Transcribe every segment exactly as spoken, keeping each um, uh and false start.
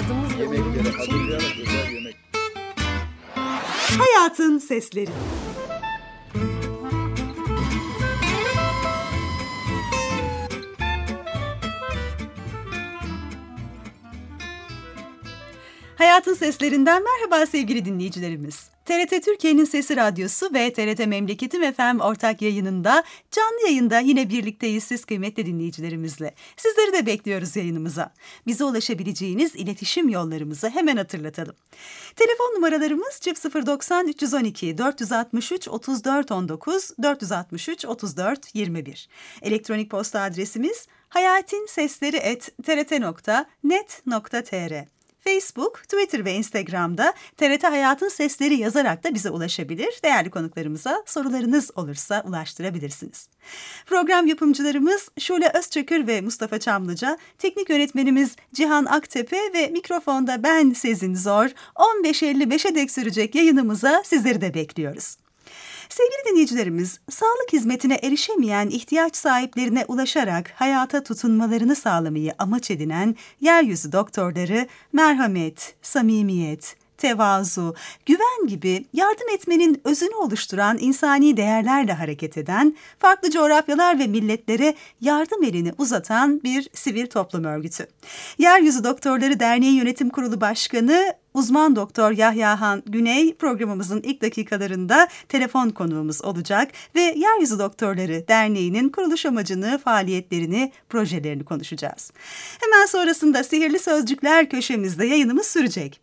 adımız ve Yemekleri uğrumuz için. hazırlayarak özel yemek. Hayatın Sesleri. Hayatın Seslerinden merhaba sevgili dinleyicilerimiz. T R T Türkiye'nin Sesi Radyosu ve T R T Memleketim F M ortak yayınında canlı yayında yine birlikteyiz siz kıymetli dinleyicilerimizle. Sizleri de bekliyoruz yayınımıza. Bize ulaşabileceğiniz iletişim yollarımızı hemen hatırlatalım. Telefon numaralarımız çift sıfır doksan üç yüz on iki dört yüz altmış üç otuz dört on dokuz dört yüz altmış üç otuz dört yirmi bir. Elektronik posta adresimiz hayatinsesleri et t r t nokta net nokta t r. Facebook, Twitter ve Instagram'da T R T Hayatın Sesleri yazarak da bize ulaşabilir. Değerli konuklarımıza sorularınız olursa ulaştırabilirsiniz. Program yapımcılarımız Şule Özçakır ve Mustafa Çamlıca, teknik yönetmenimiz Cihan Aktepe ve mikrofonda ben Sezin Zor. on beş elli beşe dek sürecek yayınımıza sizleri de bekliyoruz. Sevgili dinleyicilerimiz, sağlık hizmetine erişemeyen ihtiyaç sahiplerine ulaşarak hayata tutunmalarını sağlamayı amaç edinen yeryüzü doktorları merhamet, samimiyet, tevazu, güven gibi yardım etmenin özünü oluşturan insani değerlerle hareket eden, farklı coğrafyalar ve milletlere yardım elini uzatan bir sivil toplum örgütü. Yeryüzü Doktorları Derneği Yönetim Kurulu Başkanı Uzman Doktor Yahyahan Güney programımızın ilk dakikalarında telefon konuğumuz olacak ve Yeryüzü Doktorları Derneği'nin kuruluş amacını, faaliyetlerini, projelerini konuşacağız. Hemen sonrasında Sihirli Sözcükler köşemizde yayınımız sürecek.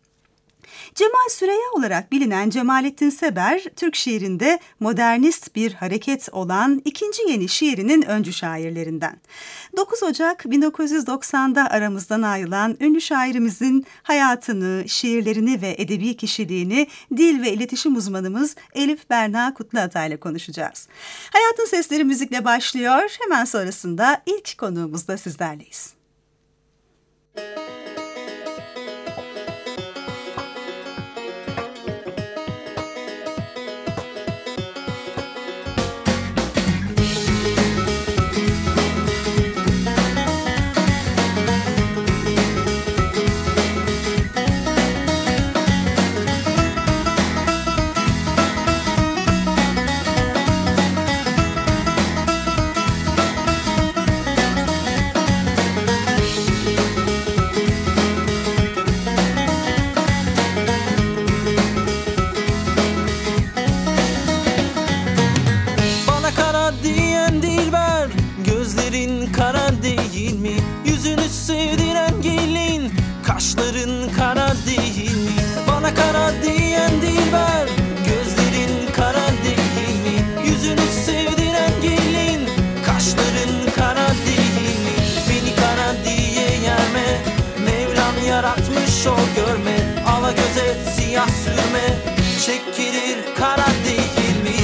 Cemal Süreyya olarak bilinen Cemalettin Seber, Türk şiirinde modernist bir hareket olan ikinci yeni şiirinin öncü şairlerinden. dokuz Ocak bin dokuz yüz doksanda aramızdan ayrılan ünlü şairimizin hayatını, şiirlerini ve edebi kişiliğini dil ve iletişim uzmanımız Elif Berna Kutluatay ile konuşacağız. Hayatın Sesleri müzikle başlıyor. Hemen sonrasında ilk konuğumuzda sizlerleyiz. Yaratmış o görme, ala göze siyah sürme, çekilir kara değil mi?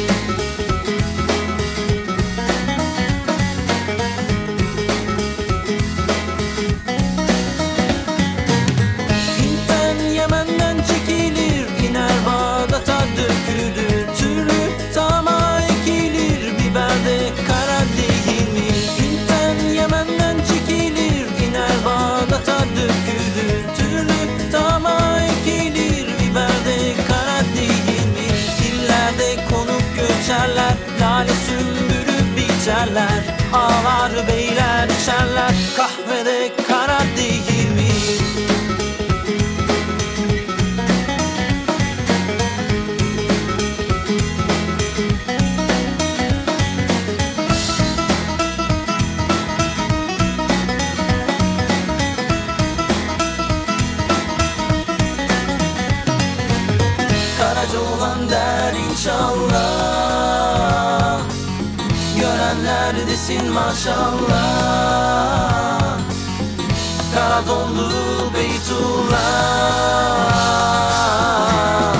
Hint'ten Yemen'den çekilir, iner Bağdat'a dökülür, türlü tama ekilir, biberde kara değil mi? Hint'ten Yemen'den çekilir, iner Bağdat'a dökülür. Lale sümbürü biçerler, ağlar beyler içerler, kahvede kara değil mi? Karaca olan der inşallah, neredesin maşallah, kara donlu Beytullah.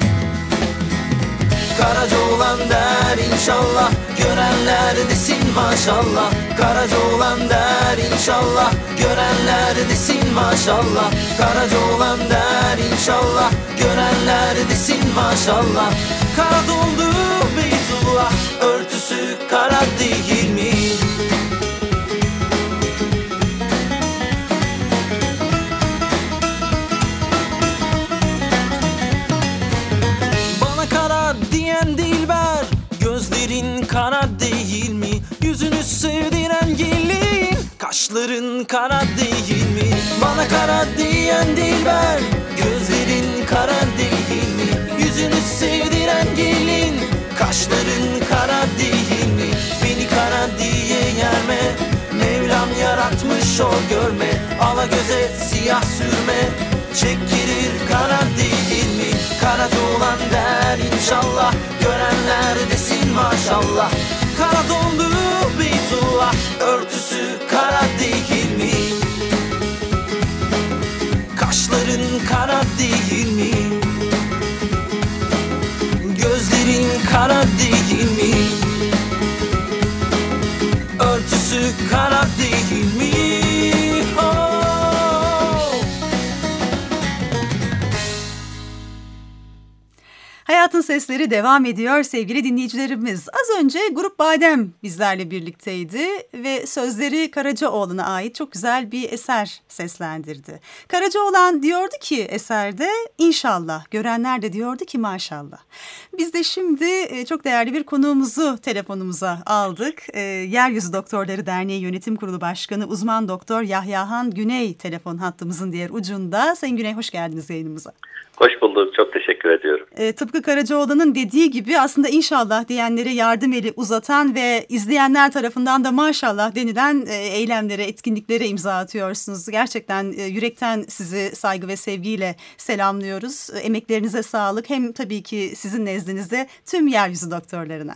Karaca olan der inşallah, görenler desin maşallah. Karaca olan der inşallah, görenler desin maşallah. Karaca olan der inşallah, görenler desin maşallah. Kara donlu Beytullah, örtüsü kara değil mi? diyen dilber, gözlerin kara değil mi? Yüzünü sevdiren gelin, kaşların kara değil mi? Bana kara diyen dilber, gözlerin kara değil mi? Yüzünü sevdiren gelin, kaşların kara değil mi? Beni kara diye yerme, Mevlam yaratmış o görme. Ala göze siyah sürme, çekilir kara değil mi? Karaca olan der inşallah, görenler desin maşallah. Kara dondu Beytullah, örtüsü kara değil mi? Kaşların kara değil mi? Gözlerin kara değil mi? Örtüsü kara değil mi? Oh. Hayatın Sesleri devam ediyor sevgili dinleyicilerimiz. Az önce Grup Badem bizlerle birlikteydi ve sözleri Karacaoğlan'a ait çok güzel bir eser seslendirdi. Karacaoğlan diyordu ki eserde inşallah, görenler de diyordu ki maşallah. Biz de şimdi çok değerli bir konuğumuzu telefonumuza aldık. Yeryüzü Doktorları Derneği Yönetim Kurulu Başkanı Uzman Doktor Yahyahan Güney telefon hattımızın diğer ucunda. Sayın Güney, hoş geldiniz yayınımıza. Hoş bulduk. Çok teşekkür ediyorum. E, tıpkı Karacaoğlan'ın dediği gibi aslında inşallah diyenlere yardım eli uzatan ve izleyenler tarafından da maşallah denilen e, eylemlere, etkinliklere imza atıyorsunuz. Gerçekten e, yürekten sizi saygı ve sevgiyle selamlıyoruz. E, emeklerinize sağlık. Hem tabii ki sizin nezdinizde tüm yeryüzü doktorlarına.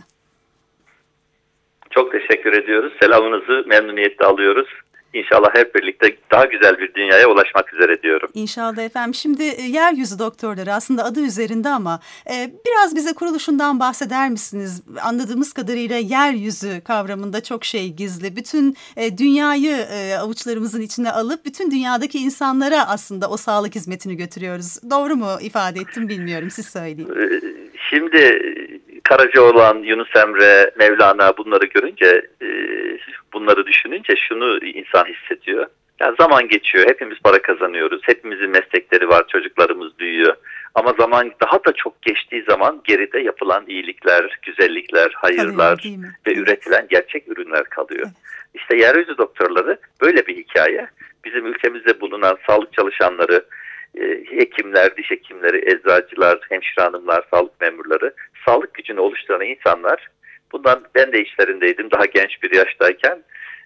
Çok teşekkür ediyoruz. Selamınızı memnuniyetle alıyoruz. İnşallah hep birlikte daha güzel bir dünyaya ulaşmak üzere diyorum. İnşallah efendim. Şimdi e, yeryüzü doktorları aslında adı üzerinde ama e, biraz bize kuruluşundan bahseder misiniz? Anladığımız kadarıyla yeryüzü kavramında çok şey gizli. Bütün e, dünyayı e, avuçlarımızın içine alıp bütün dünyadaki insanlara aslında o sağlık hizmetini götürüyoruz. Doğru mu ifade ettim bilmiyorum. Siz söyleyin. Şimdi Karacaoğlan, Yunus Emre, Mevlana bunları görünce, bunları düşününce şunu insan hissediyor. Yani zaman geçiyor, hepimiz para kazanıyoruz, hepimizin meslekleri var, çocuklarımız büyüyor. Ama zaman daha da çok geçtiği zaman geride yapılan iyilikler, güzellikler, hayırlar kalıyor, ve evet. üretilen gerçek ürünler kalıyor. Evet. İşte yeryüzü doktorları böyle bir hikaye. Bizim ülkemizde bulunan sağlık çalışanları, hekimler, diş hekimleri, eczacılar, hemşire hanımlar, sağlık memurları, sağlık gücünü oluşturan insanlar. Bundan ben de içlerindeydim daha genç bir yaştayken.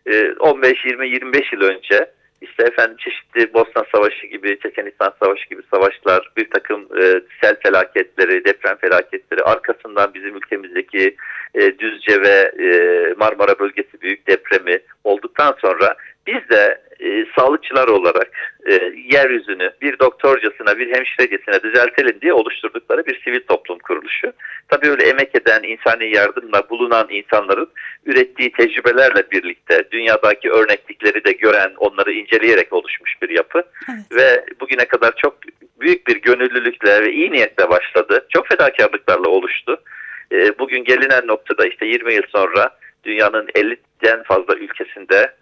on beş yirmi yirmi beş yıl önce işte efendim çeşitli Bosna Savaşı gibi, Çeçenistan Savaşı gibi savaşlar, bir takım e, sel felaketleri, deprem felaketleri, arkasından bizim ülkemizdeki e, Düzce ve e, Marmara bölgesi büyük depremi olduktan sonra biz de e, sağlıkçılar olarak e, yeryüzünü bir doktorcasına, bir hemşirecesine düzeltelim diye oluşturdukları bir sivil toplum kuruluşu. Tabii öyle emek eden, insani yardımla bulunan insanların ürettiği tecrübelerle birlikte dünyadaki örneklikleri de gören, onları inceleyerek oluşmuş bir yapı. Evet. Ve bugüne kadar çok büyük bir gönüllülükle ve iyi niyetle başladı. Çok fedakarlıklarla oluştu. E, bugün gelinen noktada işte yirmi yıl sonra dünyanın elliden fazla ülkesinde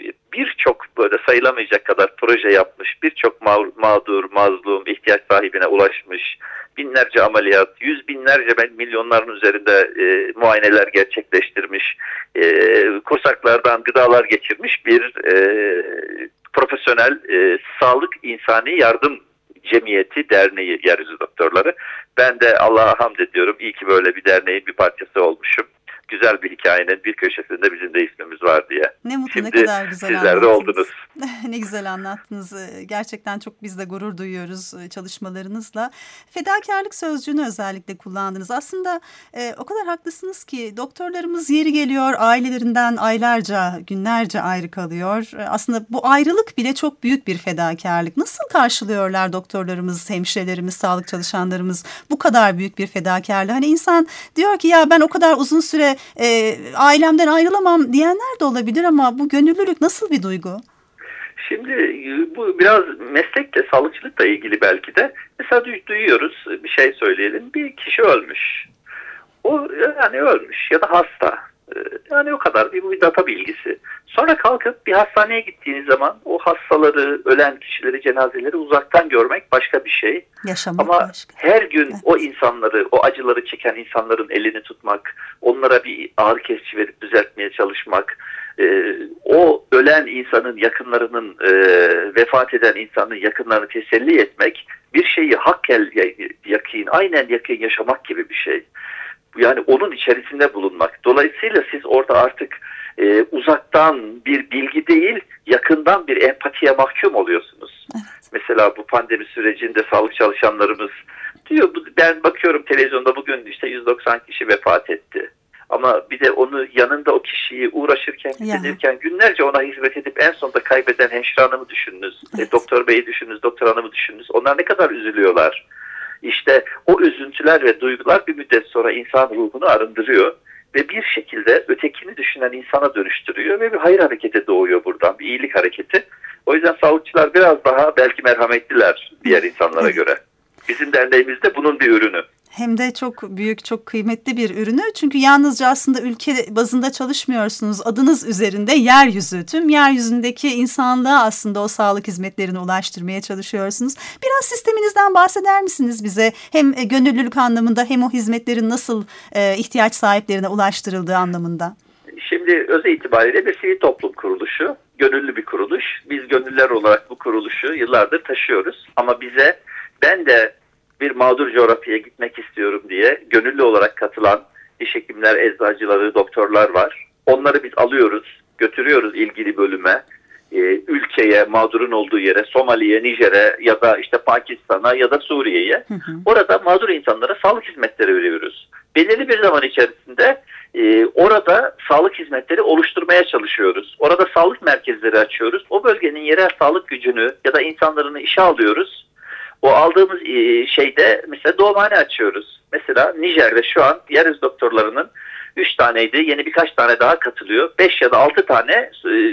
birçok böyle sayılamayacak kadar proje yapmış, birçok mağdur, mazlum, ihtiyaç sahibine ulaşmış, binlerce ameliyat, yüz binlerce, milyonların üzerinde e, muayeneler gerçekleştirmiş, e, kursaklardan gıdalar geçirmiş bir e, profesyonel e, sağlık insani yardım cemiyeti, derneği Yeryüzü Doktorları. Ben de Allah'a hamd ediyorum. İyi ki böyle bir derneğin bir parçası olmuşum. Güzel bir hikayenin bir köşesinde bizim de ismimiz var diye. Ne mutlu, şimdi ne kadar güzel sizler anlattınız. de oldunuz. Ne güzel anlattınız. Gerçekten çok biz de gurur duyuyoruz çalışmalarınızla. Fedakarlık sözcüğünü özellikle kullandınız. Aslında e, o kadar haklısınız ki doktorlarımız yeri geliyor ailelerinden aylarca, günlerce ayrı kalıyor. Aslında bu ayrılık bile çok büyük bir fedakarlık. Nasıl karşılıyorlar doktorlarımız, hemşirelerimiz, sağlık çalışanlarımız bu kadar büyük bir fedakarlığı? Hani insan diyor ki ya ben o kadar uzun süre E, ailemden ayrılamam diyenler de olabilir ama bu gönüllülük nasıl bir duygu? Şimdi bu biraz meslekle, sağlıkçılıkla ilgili belki de. Mesela duyuyoruz, bir şey söyleyelim, bir kişi ölmüş. O yani ölmüş ya da hasta. Yani o kadar bir, bu bir data bilgisi. Sonra kalkıp bir hastaneye gittiğiniz zaman o hastaları, ölen kişileri, cenazeleri uzaktan görmek başka bir şey. Yaşamak Ama başka. her gün Evet. o insanları, o acıları çeken insanların elini tutmak, onlara bir ağrı kesici verip düzeltmeye çalışmak, e, o ölen insanın yakınlarının, e, vefat eden insanın yakınlarını teselli etmek, bir şeyi hakkel yakin, aynen yakin yaşamak gibi bir şey. Yani onun içerisinde bulunmak. Dolayısıyla siz orada artık e, uzaktan bir bilgi değil, yakından bir empatiye mahkum oluyorsunuz. Evet. Mesela bu pandemi sürecinde sağlık çalışanlarımız diyor, ben bakıyorum televizyonda bugün işte yüz doksan kişi vefat etti. Ama bir de onu yanında o kişiyi uğraşırken, dinlerken günlerce ona hizmet edip en sonunda kaybeden hemşire hanımı düşününüz. Evet. E, doktor beyi düşününüz, doktor hanımı düşününüz. Onlar ne kadar üzülüyorlar. İşte o üzüntüler ve duygular bir müddet sonra insan ruhunu arındırıyor ve bir şekilde ötekini düşünen insana dönüştürüyor ve bir hayır hareketi doğuyor buradan, bir iyilik hareketi. O yüzden sağlıkçılar biraz daha belki merhametliler diğer insanlara evet. göre. Bizim derneğimiz de bunun bir ürünü. Hem de çok büyük, çok kıymetli bir ürünü. Çünkü yalnızca aslında ülke bazında çalışmıyorsunuz. Adınız üzerinde yeryüzü, tüm yeryüzündeki insanlığa aslında o sağlık hizmetlerini ulaştırmaya çalışıyorsunuz. Biraz sisteminizden bahseder misiniz bize? Hem gönüllülük anlamında hem o hizmetlerin nasıl e, ihtiyaç sahiplerine ulaştırıldığı anlamında. Şimdi öz itibariyle bir sivil toplum kuruluşu, gönüllü bir kuruluş. Biz gönüllüler olarak bu kuruluşu yıllardır taşıyoruz. Ama bize, ben de bir mağdur coğrafyaya gitmek istiyorum diye gönüllü olarak katılan diş hekimler, eczacıları, doktorlar var. Onları biz alıyoruz, götürüyoruz ilgili bölüme, e, ülkeye, mağdurun olduğu yere, Somali'ye, Nijer'e ya da işte Pakistan'a ya da Suriye'ye. Hı hı. Orada mağdur insanlara sağlık hizmetleri veriyoruz. Belirli bir zaman içerisinde e, orada sağlık hizmetleri oluşturmaya çalışıyoruz. Orada sağlık merkezleri açıyoruz. O bölgenin yerel sağlık gücünü ya da insanlarını işe alıyoruz. O aldığımız şeyde mesela doğumhane açıyoruz. Mesela Nijer'de şu an yeryüzü doktorlarının üç taneydi. Yeni birkaç tane daha katılıyor. beş ya da altı tane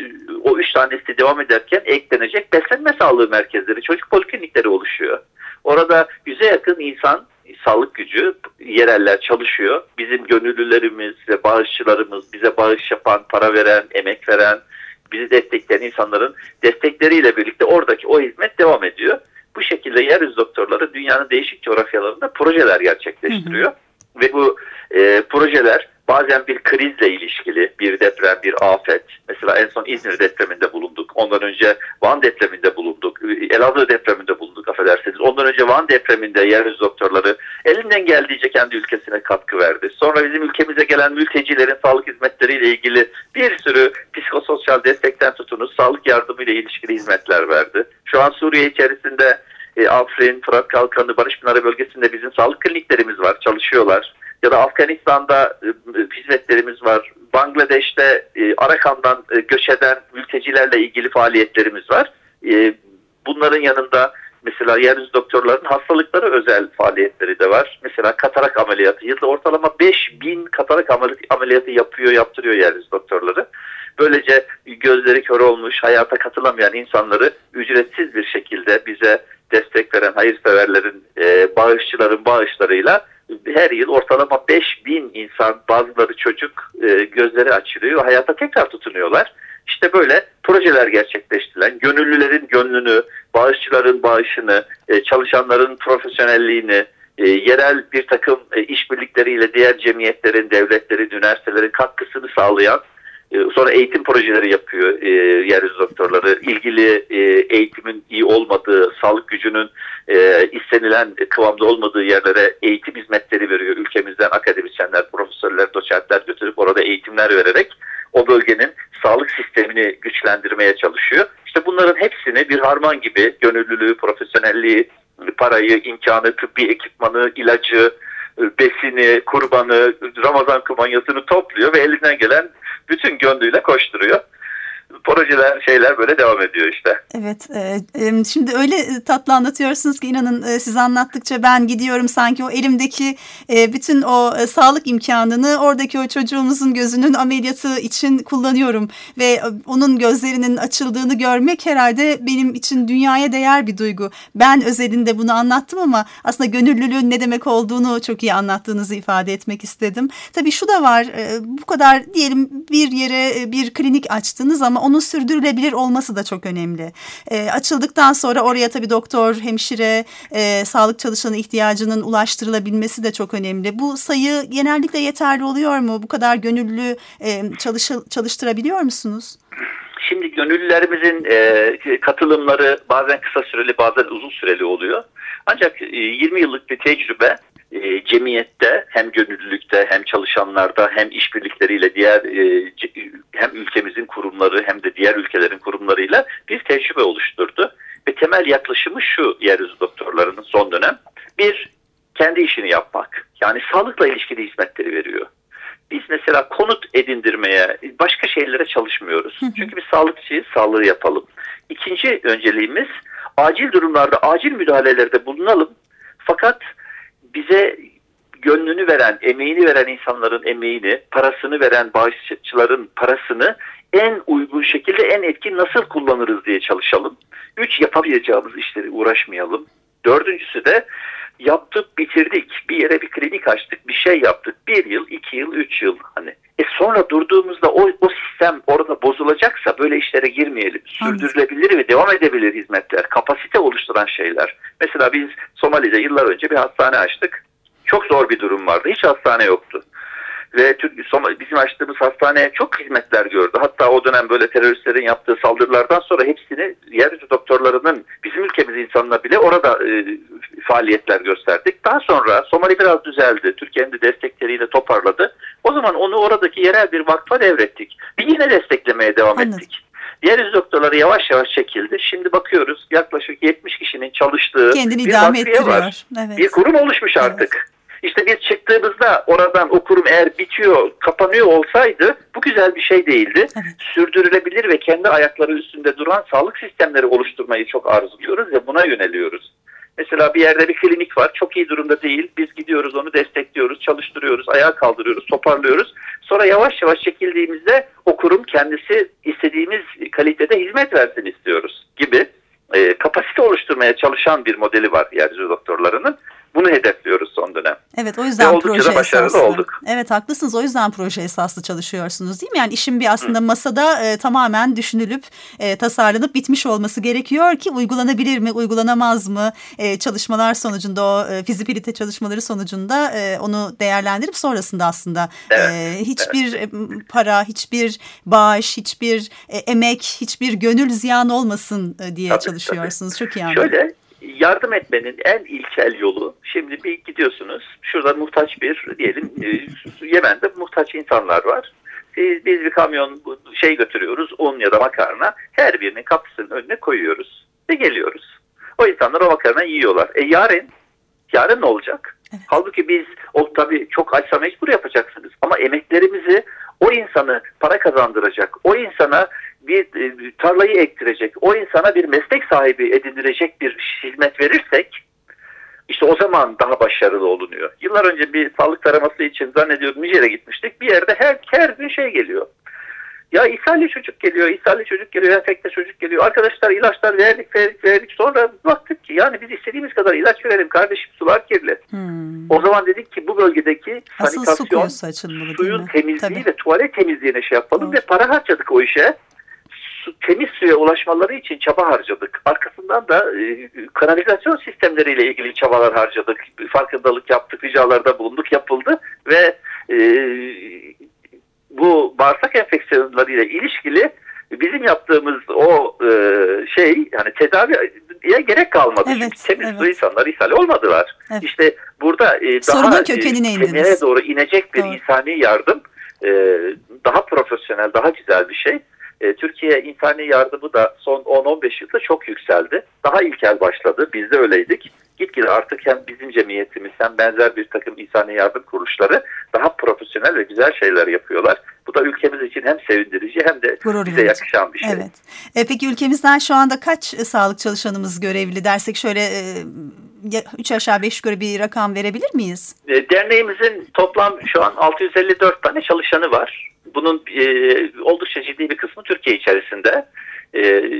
o üç tanesi devam ederken eklenecek beslenme sağlığı merkezleri, çocuk poliklinikleri oluşuyor. Orada yüze yakın insan, sağlık gücü, yereller çalışıyor. Bizim gönüllülerimiz ve bağışçılarımız, bize bağış yapan, para veren, emek veren, bizi destekleyen insanların destekleriyle birlikte oradaki o hizmet devam ediyor. Bu şekilde yeryüzü doktorları dünyanın değişik coğrafyalarında projeler gerçekleştiriyor. Hı hı. Ve bu e, projeler bazen bir krizle ilişkili, bir deprem, bir afet. Mesela en son İzmir depreminde bulunduk. Ondan önce Van depreminde bulunduk. Elazığ depreminde bulunduk, affedersiniz. Ondan önce Van depreminde yeryüzü doktorları elinden geldiğince kendi ülkesine katkı verdi. Sonra bizim ülkemize gelen mültecilerin sağlık hizmetleriyle ilgili bir sürü psikososyal destekten tutunuz, sağlık yardımıyla ilişkili hizmetler verdi. Şu an Suriye içerisinde e, Afrin, Fırat Kalkanı, Barış Pınarı bölgesinde bizim sağlık kliniklerimiz var, çalışıyorlar. Ya da Afganistan'da e, hizmetlerimiz var. Bangladeş'te e, Arakan'dan e, göç eden mültecilerle ilgili faaliyetlerimiz var. E, bunların yanında mesela yeryüzü doktorların hastalıkları özel faaliyetleri de var. Mesela katarak ameliyatı. Yılda ortalama beş bin katarak ameliyatı yapıyor, yaptırıyor yeryüzü doktorları. Böylece gözleri kör olmuş, hayata katılamayan insanları ücretsiz bir şekilde bize destek veren hayırseverlerin, e, bağışçıların bağışlarıyla her yıl ortalama beş bin insan, bazıları çocuk, e, gözleri açılıyor, hayata tekrar tutunuyorlar. İşte böyle projeler gerçekleştirilen, gönüllülerin gönlünü, bağışçıların bağışını, e, çalışanların profesyonelliğini, e, yerel bir takım e, işbirlikleriyle diğer cemiyetlerin, devletlerin, üniversitelerin katkısını sağlayan, e, sonra eğitim projeleri yapıyor e, yeryüzü doktorları. İlgili e, eğitimin iyi olmadığı, sağlık gücünün e, istenilen kıvamda olmadığı yerlere eğitim hizmetleri veriyor. Ülkemizden akademisyenler, profesörler, doçentler götürüp orada eğitimler vererek o bölgenin sağlık sistemini güçlendirmeye çalışıyor. İşte bunların hepsini bir harman gibi gönüllülüğü, profesyonelliği, parayı, imkanı, tıbbi ekipmanı, ilacı, besini, kurbanı, Ramazan kumanyasını topluyor ve elinden gelen bütün gönlüyle koşturuyor. projeler, şeyler böyle devam ediyor işte. Evet, e, şimdi öyle tatlı anlatıyorsunuz ki inanın e, siz anlattıkça ben gidiyorum sanki o elimdeki e, bütün o e, sağlık imkanını oradaki o çocuğumuzun gözünün ameliyatı için kullanıyorum ve e, onun gözlerinin açıldığını görmek herhalde benim için dünyaya değer bir duygu. Ben özelinde bunu anlattım ama aslında gönüllülüğün ne demek olduğunu çok iyi anlattığınızı ifade etmek istedim. Tabii şu da var, e, bu kadar diyelim bir yere e, bir klinik açtınız ama onun sürdürülebilir olması da çok önemli. E, açıldıktan sonra oraya tabii doktor, hemşire, e, sağlık çalışanı ihtiyacının ulaştırılabilmesi de çok önemli. Bu sayı genellikle yeterli oluyor mu? Bu kadar gönüllü e, çalış, çalıştırabiliyor musunuz? Şimdi gönüllülerimizin e, katılımları bazen kısa süreli bazen uzun süreli oluyor. Ancak e, yirmi yıllık bir tecrübe e, cemiyette hem gönüllülükte hem çalışanlarda hem işbirlikleriyle diğer e, hem ülkemizin kurumları hem de diğer ülkelerin kurumlarıyla bir tecrübe oluşturdu. Ve temel yaklaşımı şu yeryüzü doktorlarının son dönem. Bir, kendi işini yapmak. Yani sağlıkla ilişkili hizmetleri veriyor. Biz mesela konut edindirmeye, başka şeylere çalışmıyoruz. Hı hı. Çünkü biz sağlıkçıyız, sağlığı yapalım. İkinci önceliğimiz acil durumlarda acil müdahalelerde bulunalım. Fakat bize gönlünü veren, emeğini veren insanların emeğini, parasını veren bağışçıların parasını en uygun şekilde, en etkin nasıl kullanırız diye çalışalım. Üç, yapamayacağımız işleri uğraşmayalım. Dördüncüsü de yaptık, bitirdik. Bir yere bir klinik açtık, bir şey yaptık. Bir yıl, iki yıl, üç yıl. Hani e sonra durduğumuzda o, o sistem orada bozulacaksa böyle işlere girmeyelim. Sürdürülebilir ve devam edebilir hizmetler, kapasite oluşturan şeyler. Mesela biz Somali'de yıllar önce bir hastane açtık. Çok zor bir durum vardı. Hiç hastane yoktu. Ve bizim açtığımız hastane çok hizmetler gördü. Hatta o dönem böyle teröristlerin yaptığı saldırılardan sonra hepsini yeryüzü doktorlarının bizim ülkemiz insanına bile orada e, faaliyetler gösterdik. Daha sonra Somali biraz düzeldi. Türkiye'nin de destekleriyle toparladı. O zaman onu oradaki yerel bir vakfa devrettik. Bir yine desteklemeye devam Anladım. ettik. Yeryüzü doktorları yavaş yavaş çekildi. Şimdi bakıyoruz yaklaşık yetmiş kişinin çalıştığı kendini bir idame vakfiye ettiriyor. var. Evet. Bir kurum oluşmuş artık. Evet. İşte biz çıktığımızda oradan o kurum eğer bitiyor, kapanıyor olsaydı bu güzel bir şey değildi. Evet. Sürdürülebilir ve kendi ayakları üstünde duran sağlık sistemleri oluşturmayı çok arzuluyoruz ve buna yöneliyoruz. Mesela bir yerde bir klinik var, çok iyi durumda değil. Biz gidiyoruz, onu destekliyoruz, çalıştırıyoruz, ayağa kaldırıyoruz, toparlıyoruz. Sonra yavaş yavaş çekildiğimizde o kurum kendisi istediğimiz kalitede hizmet versin istiyoruz gibi e, kapasite oluşturmaya çalışan bir modeli var yeryüzü doktorlarının. Bunu hedefliyoruz son dönem. Evet, o yüzden proje esaslı. Olduk. Evet, haklısınız. O yüzden proje esaslı çalışıyorsunuz değil mi? Yani işin bir aslında Hı. masada e, tamamen düşünülüp e, tasarlanıp bitmiş olması gerekiyor ki uygulanabilir mi, uygulanamaz mı? E, çalışmalar sonucunda o e, fizibilite çalışmaları sonucunda e, onu değerlendirip sonrasında aslında evet. e, hiçbir evet. para, hiçbir bağış, hiçbir e, emek, hiçbir gönül ziyan olmasın e, diye tabii, çalışıyorsunuz. Tabii. Çok iyi anladım. Şöyle yardım etmenin en ilkel yolu, şimdi bir gidiyorsunuz, şurada muhtaç bir, diyelim e, Yemen'de muhtaç insanlar var. Biz, biz bir kamyon şey götürüyoruz, un ya da makarna, her birinin kapısının önüne koyuyoruz ve geliyoruz. O insanlar o makarna yiyorlar. E yarın, yarın ne olacak? Evet. Halbuki biz, o tabii çok açsa mecbur yapacaksınız ama emeklerimizi o insanı para kazandıracak, o insana bir tarlayı ektirecek, o insana bir meslek sahibi edinilecek bir hizmet verirsek işte o zaman daha başarılı olunuyor. Yıllar önce bir sağlık taraması için zannediyorum Nijer'e gitmiştik. Bir yerde her, her gün şey geliyor. Ya ishalli çocuk geliyor, ishalli çocuk geliyor, enfekte çocuk geliyor. Arkadaşlar ilaçlar verdik, verdik, verdik. Sonra baktık ki yani biz istediğimiz kadar ilaç verelim kardeşim, sular kirli. Hmm. O zaman dedik ki bu bölgedeki asıl sanitasyon, su suyun temizliği Tabii. ve tuvalet temizliğine şey yapalım. Doğru. Ve para harcadık o işe. Su, temiz suya ulaşmaları için çaba harcadık. Arkasından da e, kanalizasyon sistemleriyle ilgili çabalar harcadık. Farkındalık yaptık, ricalarda bulunduk, yapıldı ve e, bu bağırsak enfeksiyonlarıyla ilişkili bizim yaptığımız o e, şey yani tedaviye gerek kalmadı. Evet, çünkü temiz evet. su insanlar ishal olmadılar. Evet. İşte burada e, daha temele doğru inecek bir Doğru. insani yardım e, daha profesyonel, daha güzel bir şey. E, Türkiye insani yardımı da son on on beş yılda çok yükseldi. Daha ilkel başladı. Biz de öyleydik. Gitgide artık hem bizim cemiyetimiz hem benzer bir takım insani yardım kuruluşları daha profesyonel ve güzel şeyler yapıyorlar. Bu da ülkemiz için hem sevindirici hem de Gurur bize verici. yakışan bir şey. Evet. E, peki ülkemizden şu anda kaç e, sağlık çalışanımız görevli dersek şöyle e, üç aşağı beş yukarı bir rakam verebilir miyiz? E, derneğimizin toplam şu an altı yüz elli dört tane çalışanı var. Bunun e, oldukça ciddi bir kısmı Türkiye içerisinde. E,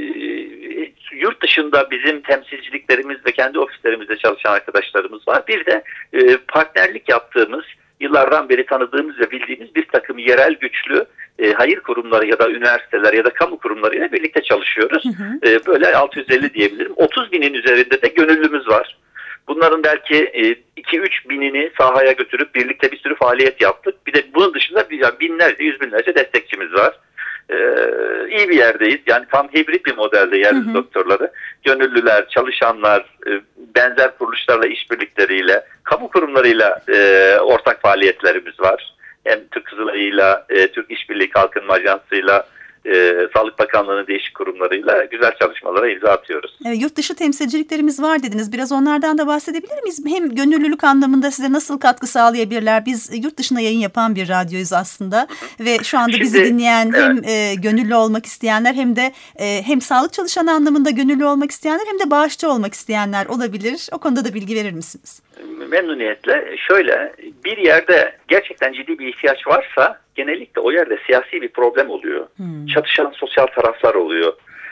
yurt dışında bizim temsilciliklerimiz ve kendi ofislerimizde çalışan arkadaşlarımız var. Bir de e, partnerlik yaptığımız, yıllardan beri tanıdığımız ve bildiğimiz bir takım yerel güçlü e, hayır kurumları ya da üniversiteler ya da kamu kurumlarıyla birlikte çalışıyoruz. Hı hı. E, böyle altı yüz elli diyebilirim. otuz binin üzerinde de gönüllümüz var. Bunların belki iki üç binini sahaya götürüp birlikte bir sürü faaliyet yaptık. Bir de bunun dışında yani binlerce, yüz binlerce destekçimiz var. Ee, iyi bir yerdeyiz. Yani tam hibrit bir modelde yeryüzü doktorları. Gönüllüler, çalışanlar, benzer kuruluşlarla işbirlikleriyle, kamu kurumlarıyla e, ortak faaliyetlerimiz var. Hem Türk Kızılayı'yla, e, Türk İşbirliği Kalkınma Ajansı'yla, E, Sağlık Bakanlığı'nın değişik kurumlarıyla güzel çalışmalara imza atıyoruz. Evet, yurt dışı temsilciliklerimiz var dediniz. Biraz onlardan da bahsedebilir miyiz? Hem gönüllülük anlamında size nasıl katkı sağlayabilirler? Biz yurt dışına yayın yapan bir radyoyuz aslında. Ve şu anda Şimdi, bizi dinleyen evet. hem e, gönüllü olmak isteyenler hem de e, hem sağlık çalışanı anlamında gönüllü olmak isteyenler hem de bağışçı olmak isteyenler olabilir. O konuda da bilgi verir misiniz? Memnuniyetle. Şöyle, bir yerde gerçekten ciddi bir ihtiyaç varsa genellikle o yerde siyasi bir problem oluyor. Hmm. Çatışan sosyal taraflar oluyor.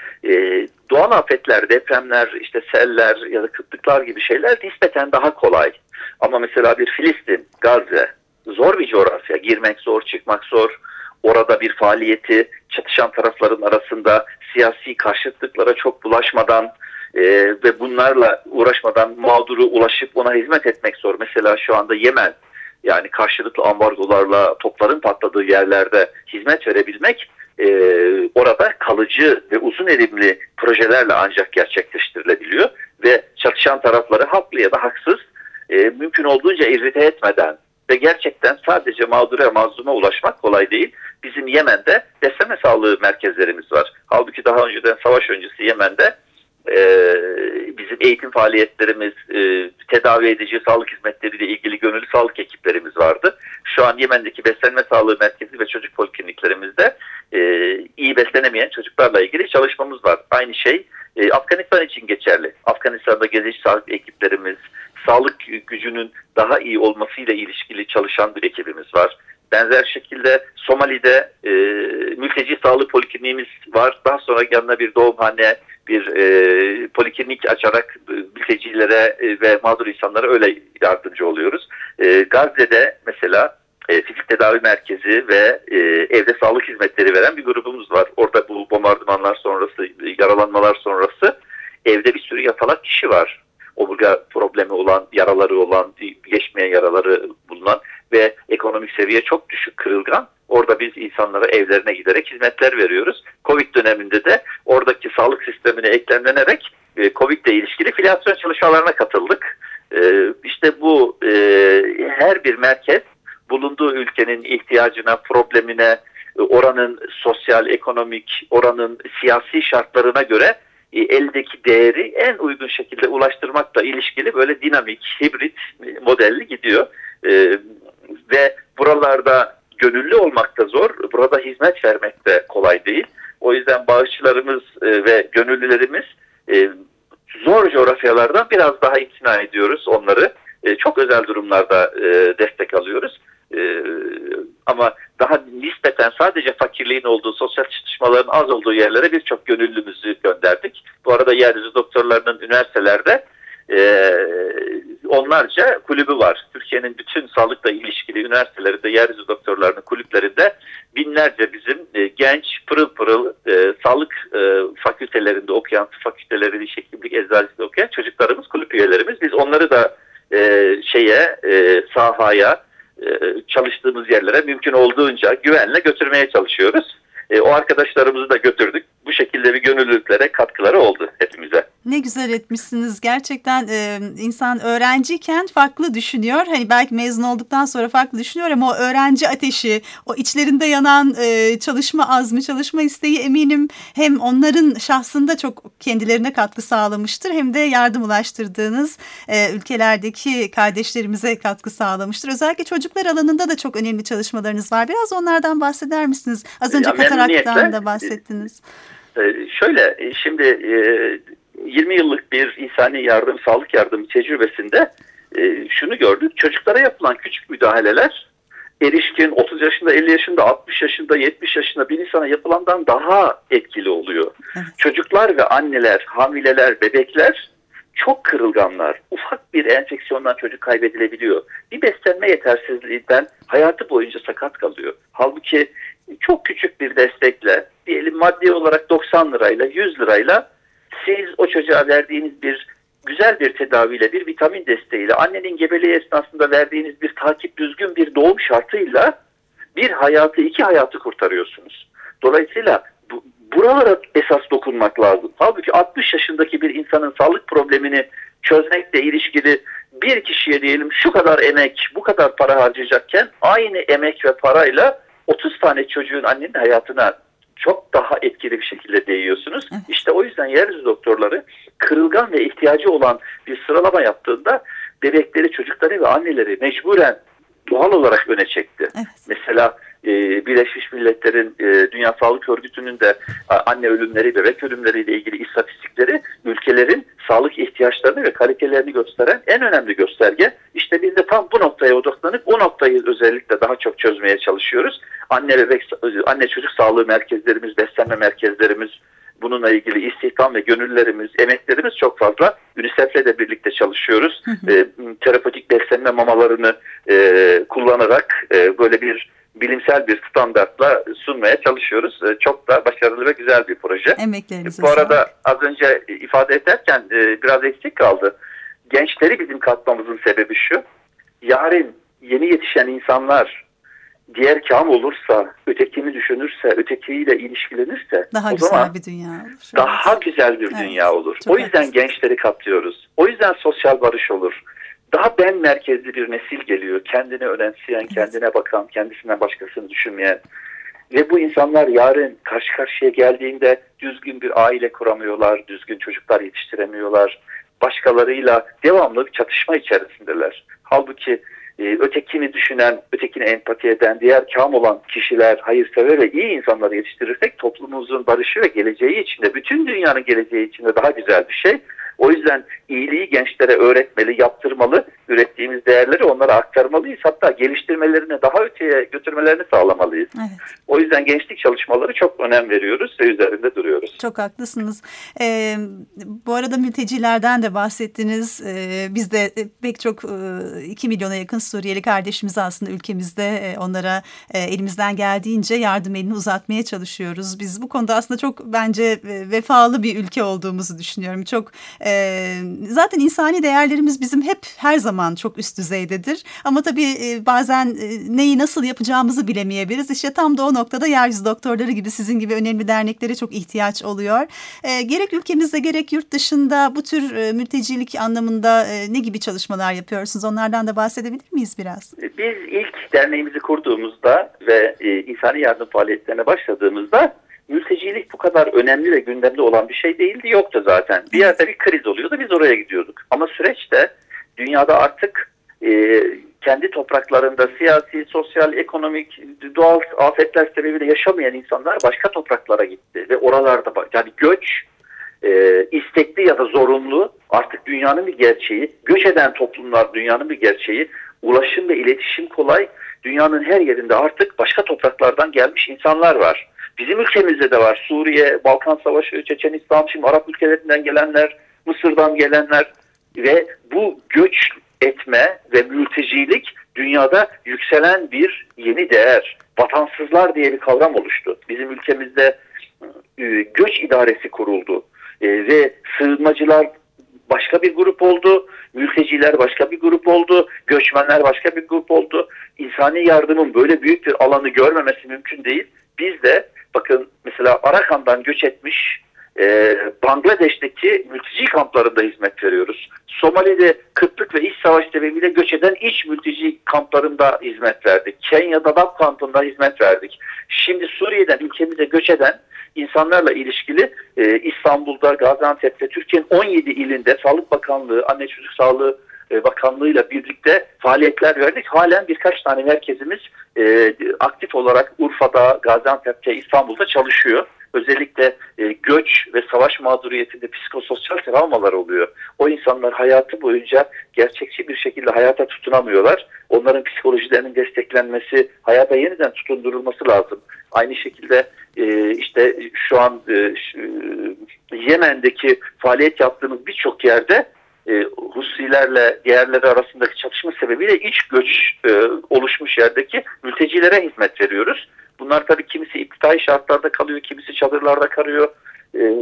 Ee, doğal afetler, depremler, işte seller ya da kıtlıklar gibi şeyler nispeten daha kolay. Ama mesela bir Filistin, Gazze, zor bir coğrafya. Girmek zor, çıkmak zor. Orada bir faaliyeti çatışan tarafların arasında siyasi karşıtlıklara çok bulaşmadan Ee, ve bunlarla uğraşmadan mağduru ulaşıp ona hizmet etmek zor. Mesela şu anda Yemen, yani karşılıklı ambargolarla topların patladığı yerlerde hizmet verebilmek e, orada kalıcı ve uzun erimli projelerle ancak gerçekleştirilebiliyor. Ve çatışan tarafları haklı ya da haksız e, mümkün olduğunca irrite etmeden ve gerçekten sadece mağdura mazluma ulaşmak kolay değil. Bizim Yemen'de besleme sağlığı merkezlerimiz var. Halbuki daha önceden savaş öncesi Yemen'de Ee, bizim eğitim faaliyetlerimiz, e, tedavi edici sağlık hizmetleriyle ilgili gönüllü sağlık ekiplerimiz vardı. Şu an Yemen'deki beslenme sağlığı merkezi ve çocuk polikliniklerimizde e, iyi beslenemeyen çocuklarla ilgili çalışmamız var. Aynı şey e, Afganistan için geçerli. Afganistan'da gezici sağlık ekiplerimiz, sağlık gücünün daha iyi olmasıyla ilişkili çalışan bir ekibimiz var. Benzer şekilde Somali'de e, mülteci sağlık polikliniğimiz var. Daha sonra yanına bir doğumhane, bir e, poliklinik açarak mültecilere e, ve mağdur insanlara öyle yardımcı oluyoruz. E, Gazze'de mesela e, fizik tedavi merkezi ve e, evde sağlık hizmetleri veren bir grubumuz var. Orada bu bombardımanlar sonrası, yaralanmalar sonrası evde bir sürü yatalak kişi var. Omurga problemi olan, yaraları olan, geçmeyen yaraları bulunan ve ekonomik seviye çok düşük, kırılgan. Orada biz insanlara evlerine giderek hizmetler veriyoruz. Covid döneminde de oradaki sağlık sistemine eklemlenerek e, Covid ile ilişkili filyasyon çalışmalarına katıldık. E, işte bu e, her bir merkez bulunduğu ülkenin ihtiyacına, problemine, oranın sosyal, ekonomik, oranın siyasi şartlarına göre e, eldeki değeri en uygun şekilde ulaştırmakla ilişkili böyle dinamik, hibrit modelli gidiyor. E, ve buralarda gönüllü olmak da zor, burada hizmet vermek de kolay değil. O yüzden bağışçılarımız e, ve gönüllülerimiz e, zor coğrafyalardan biraz daha imtina ediyoruz onları. E, çok özel durumlarda e, destek alıyoruz. E, ama daha nispeten sadece fakirliğin olduğu, sosyal çatışmaların az olduğu yerlere birçok gönüllümüzü gönderdik. Bu arada yeryüzü doktorlarının üniversitelerde Ee, onlarca kulübü var. Türkiye'nin bütün sağlıkla ilişkili üniversitelerinde, yeryüzü doktorlarının kulüplerinde binlerce bizim e, genç, pırıl pırıl e, sağlık e, fakültelerinde okuyan, fakülteleri, diş hekimlik, eczacılık okuyan çocuklarımız, kulüp üyelerimiz. Biz onları da e, şeye, e, sahaya, e, çalıştığımız yerlere mümkün olduğunca güvenle götürmeye çalışıyoruz. E, o arkadaşlarımızı da götürdük. bu şekilde bir gönüllülüklere katkıları oldu hepimize. Ne güzel etmişsiniz. Gerçekten e, insan öğrenciyken farklı düşünüyor. Hani belki mezun olduktan sonra farklı düşünüyor ama o öğrenci ateşi, o içlerinde yanan e, çalışma azmi, çalışma isteği eminim hem onların şahsında çok kendilerine katkı sağlamıştır hem de yardım ulaştırdığınız e, ülkelerdeki kardeşlerimize katkı sağlamıştır. Özellikle çocuklar alanında da çok önemli çalışmalarınız var. Biraz onlardan bahseder misiniz? Az önce ya, kataraktan da bahsettiniz. E, şöyle, şimdi e, yirmi yıllık bir insani yardım, sağlık yardımı tecrübesinde e, şunu gördük. Çocuklara yapılan küçük müdahaleler erişkin, otuz yaşında, elli yaşında, altmış yaşında, yetmiş yaşında bir insana yapılandan daha etkili oluyor. Evet. Çocuklar ve anneler, hamileler, bebekler çok kırılganlar. Ufak bir enfeksiyondan çocuk kaybedilebiliyor. Bir beslenme yetersizliğinden hayatı boyunca sakat kalıyor. Halbuki çok küçük bir destekle, diyelim maddi olarak doksan lirayla, yüz lirayla siz o çocuğa verdiğiniz bir güzel bir tedaviyle, bir vitamin desteğiyle, annenin gebeliği esnasında verdiğiniz bir takip, düzgün bir doğum şartıyla bir hayatı, iki hayatı kurtarıyorsunuz. Dolayısıyla bu, buralara esas dokunmak lazım. Halbuki altmış yaşındaki bir insanın sağlık problemini çözmekle ilişkili bir kişiye diyelim şu kadar emek, bu kadar para harcayacakken aynı emek ve parayla otuz tane çocuğun, annenin hayatına çok daha etkili bir şekilde değiyorsunuz. Evet. İşte o yüzden yeryüzü doktorları kırılgan ve ihtiyacı olan bir sıralama yaptığında bebekleri, çocukları ve anneleri mecburen doğal olarak öne çekti. Evet. Mesela e, Birleşmiş Milletler'in, e, Dünya Sağlık Örgütü'nün de anne ölümleri, bebek ölümleriyle ilgili istatistikleri ülkelerin sağlık ihtiyaçlarını ve kalitelerini gösteren en önemli gösterge. İşte biz de tam bu noktaya odaklanıp o noktayı özellikle daha çok çözmeye çalışıyoruz. Anne bebek, anne çocuk sağlığı merkezlerimiz, beslenme merkezlerimiz, bununla ilgili istihdam ve gönüllerimiz, emeklerimiz çok fazla. UNICEF'le de birlikte çalışıyoruz. Hı hı. E, terapetik beslenme mamalarını e, kullanarak e, böyle bir bilimsel bir standartla sunmaya çalışıyoruz. E, çok da başarılı ve güzel bir proje. Emeklerinize Bu arada sağlık. Az önce ifade ederken e, biraz eksik kaldı. Gençleri bizim katmamızın sebebi şu. Yarın yeni yetişen insanlar diğer kam olursa, ötekini düşünürse, ötekiyle ilişkilenirse daha o güzel zaman bir dünya olur. Daha güzel bir evet, dünya olur. O yüzden haklısın. Gençleri katlıyoruz. O yüzden sosyal barış olur. Daha ben merkezli bir nesil geliyor. Kendini önemseyen, evet. kendine bakan, kendisinden başkasını düşünmeyen. Ve bu insanlar yarın karşı karşıya geldiğinde düzgün bir aile kuramıyorlar, düzgün çocuklar yetiştiremiyorlar. Başkalarıyla devamlı bir çatışma içerisindeler. Halbuki Ee, ötekini düşünen, ötekini empati eden, diğer kam olan kişiler, hayırsever ve iyi insanları yetiştirirsek toplumumuzun barışı ve geleceği içinde, bütün dünyanın geleceği içinde daha güzel bir şey. O yüzden iyiliği gençlere öğretmeli, yaptırmalı, ürettiğimiz değerleri onlara aktarmalıyız. Hatta geliştirmelerini daha öteye götürmelerini sağlamalıyız. Evet. O yüzden gençlik çalışmaları çok önem veriyoruz ve üzerinde duruyoruz. Çok haklısınız. Ee, bu arada mültecilerden de bahsettiniz. Ee, biz de pek çok iki milyona yakın Suriyeli kardeşimizi aslında ülkemizde onlara e, elimizden geldiğince yardım elini uzatmaya çalışıyoruz. Biz bu konuda aslında çok bence vefalı bir ülke olduğumuzu düşünüyorum. Çok Ee, zaten insani değerlerimiz bizim hep her zaman çok üst düzeydedir. Ama tabii e, bazen e, neyi nasıl yapacağımızı bilemeyebiliriz. İşte tam da o noktada yeryüzü doktorları gibi sizin gibi önemli derneklere çok ihtiyaç oluyor. E, gerek ülkemizde gerek yurt dışında bu tür e, mültecilik anlamında e, ne gibi çalışmalar yapıyorsunuz? Onlardan da bahsedebilir miyiz biraz? Biz ilk derneğimizi kurduğumuzda ve e, insani yardım faaliyetlerine başladığımızda mültecilik bu kadar önemli ve gündemde olan bir şey değildi, yoktu zaten. Bir yerde bir kriz oluyordu, biz oraya gidiyorduk. Ama süreçte dünyada artık e, kendi topraklarında siyasi, sosyal, ekonomik, doğal afetler sebebiyle yaşamayan insanlar başka topraklara gitti. Ve oralarda yani göç, e, istekli ya da zorunlu, artık dünyanın bir gerçeği. Göç eden toplumlar dünyanın bir gerçeği. Ulaşım ve iletişim kolay. Dünyanın her yerinde artık başka topraklardan gelmiş insanlar var. Bizim ülkemizde de var. Suriye, Balkan Savaşı, Çeçenistan, şimdi Arap ülkelerinden gelenler, Mısır'dan gelenler ve bu göç etme ve mültecilik dünyada yükselen bir yeni değer. Vatansızlar diye bir kavram oluştu. Bizim ülkemizde göç idaresi kuruldu ve sığınmacılar başka bir grup oldu, mülteciler başka bir grup oldu, göçmenler başka bir grup oldu. İnsani yardımın böyle büyük bir alanı görmemesi mümkün değil. Biz de Bakın mesela Arakan'dan göç etmiş e, Bangladeş'teki mülteci kamplarında hizmet veriyoruz. Somali'de kıtlık ve iç savaş sebebiyle göç eden iç mülteci kamplarında hizmet verdik. Kenya'da Dadaab kampında hizmet verdik. Şimdi Suriye'den ülkemize göç eden insanlarla ilişkili e, İstanbul'da, Gaziantep'te, Türkiye'nin on yedi ilinde Sağlık Bakanlığı, Anne Çocuk Sağlığı e, Bakanlığı'yla birlikte faaliyetler verdik. Halen birkaç tane merkezimiz e, aktif olarak Urfa'da, Gaziantep'te, İstanbul'da çalışıyor. Özellikle e, göç ve savaş mağduriyetinde psikososyal travmalar oluyor. O insanlar hayatı boyunca gerçekçi bir şekilde hayata tutunamıyorlar. Onların psikolojilerinin desteklenmesi, hayata yeniden tutundurulması lazım. Aynı şekilde e, işte şu an e, şu, Yemen'deki faaliyet yaptığımız birçok yerde e, Husilerle diğerleri arasındaki çatışma sebebiyle iç göç e, oluşmuş yerdeki mültecilere hizmet veriyoruz. Bunlar tabii kimisi iptidai şartlarda kalıyor, kimisi çadırlarda kalıyor. Ee,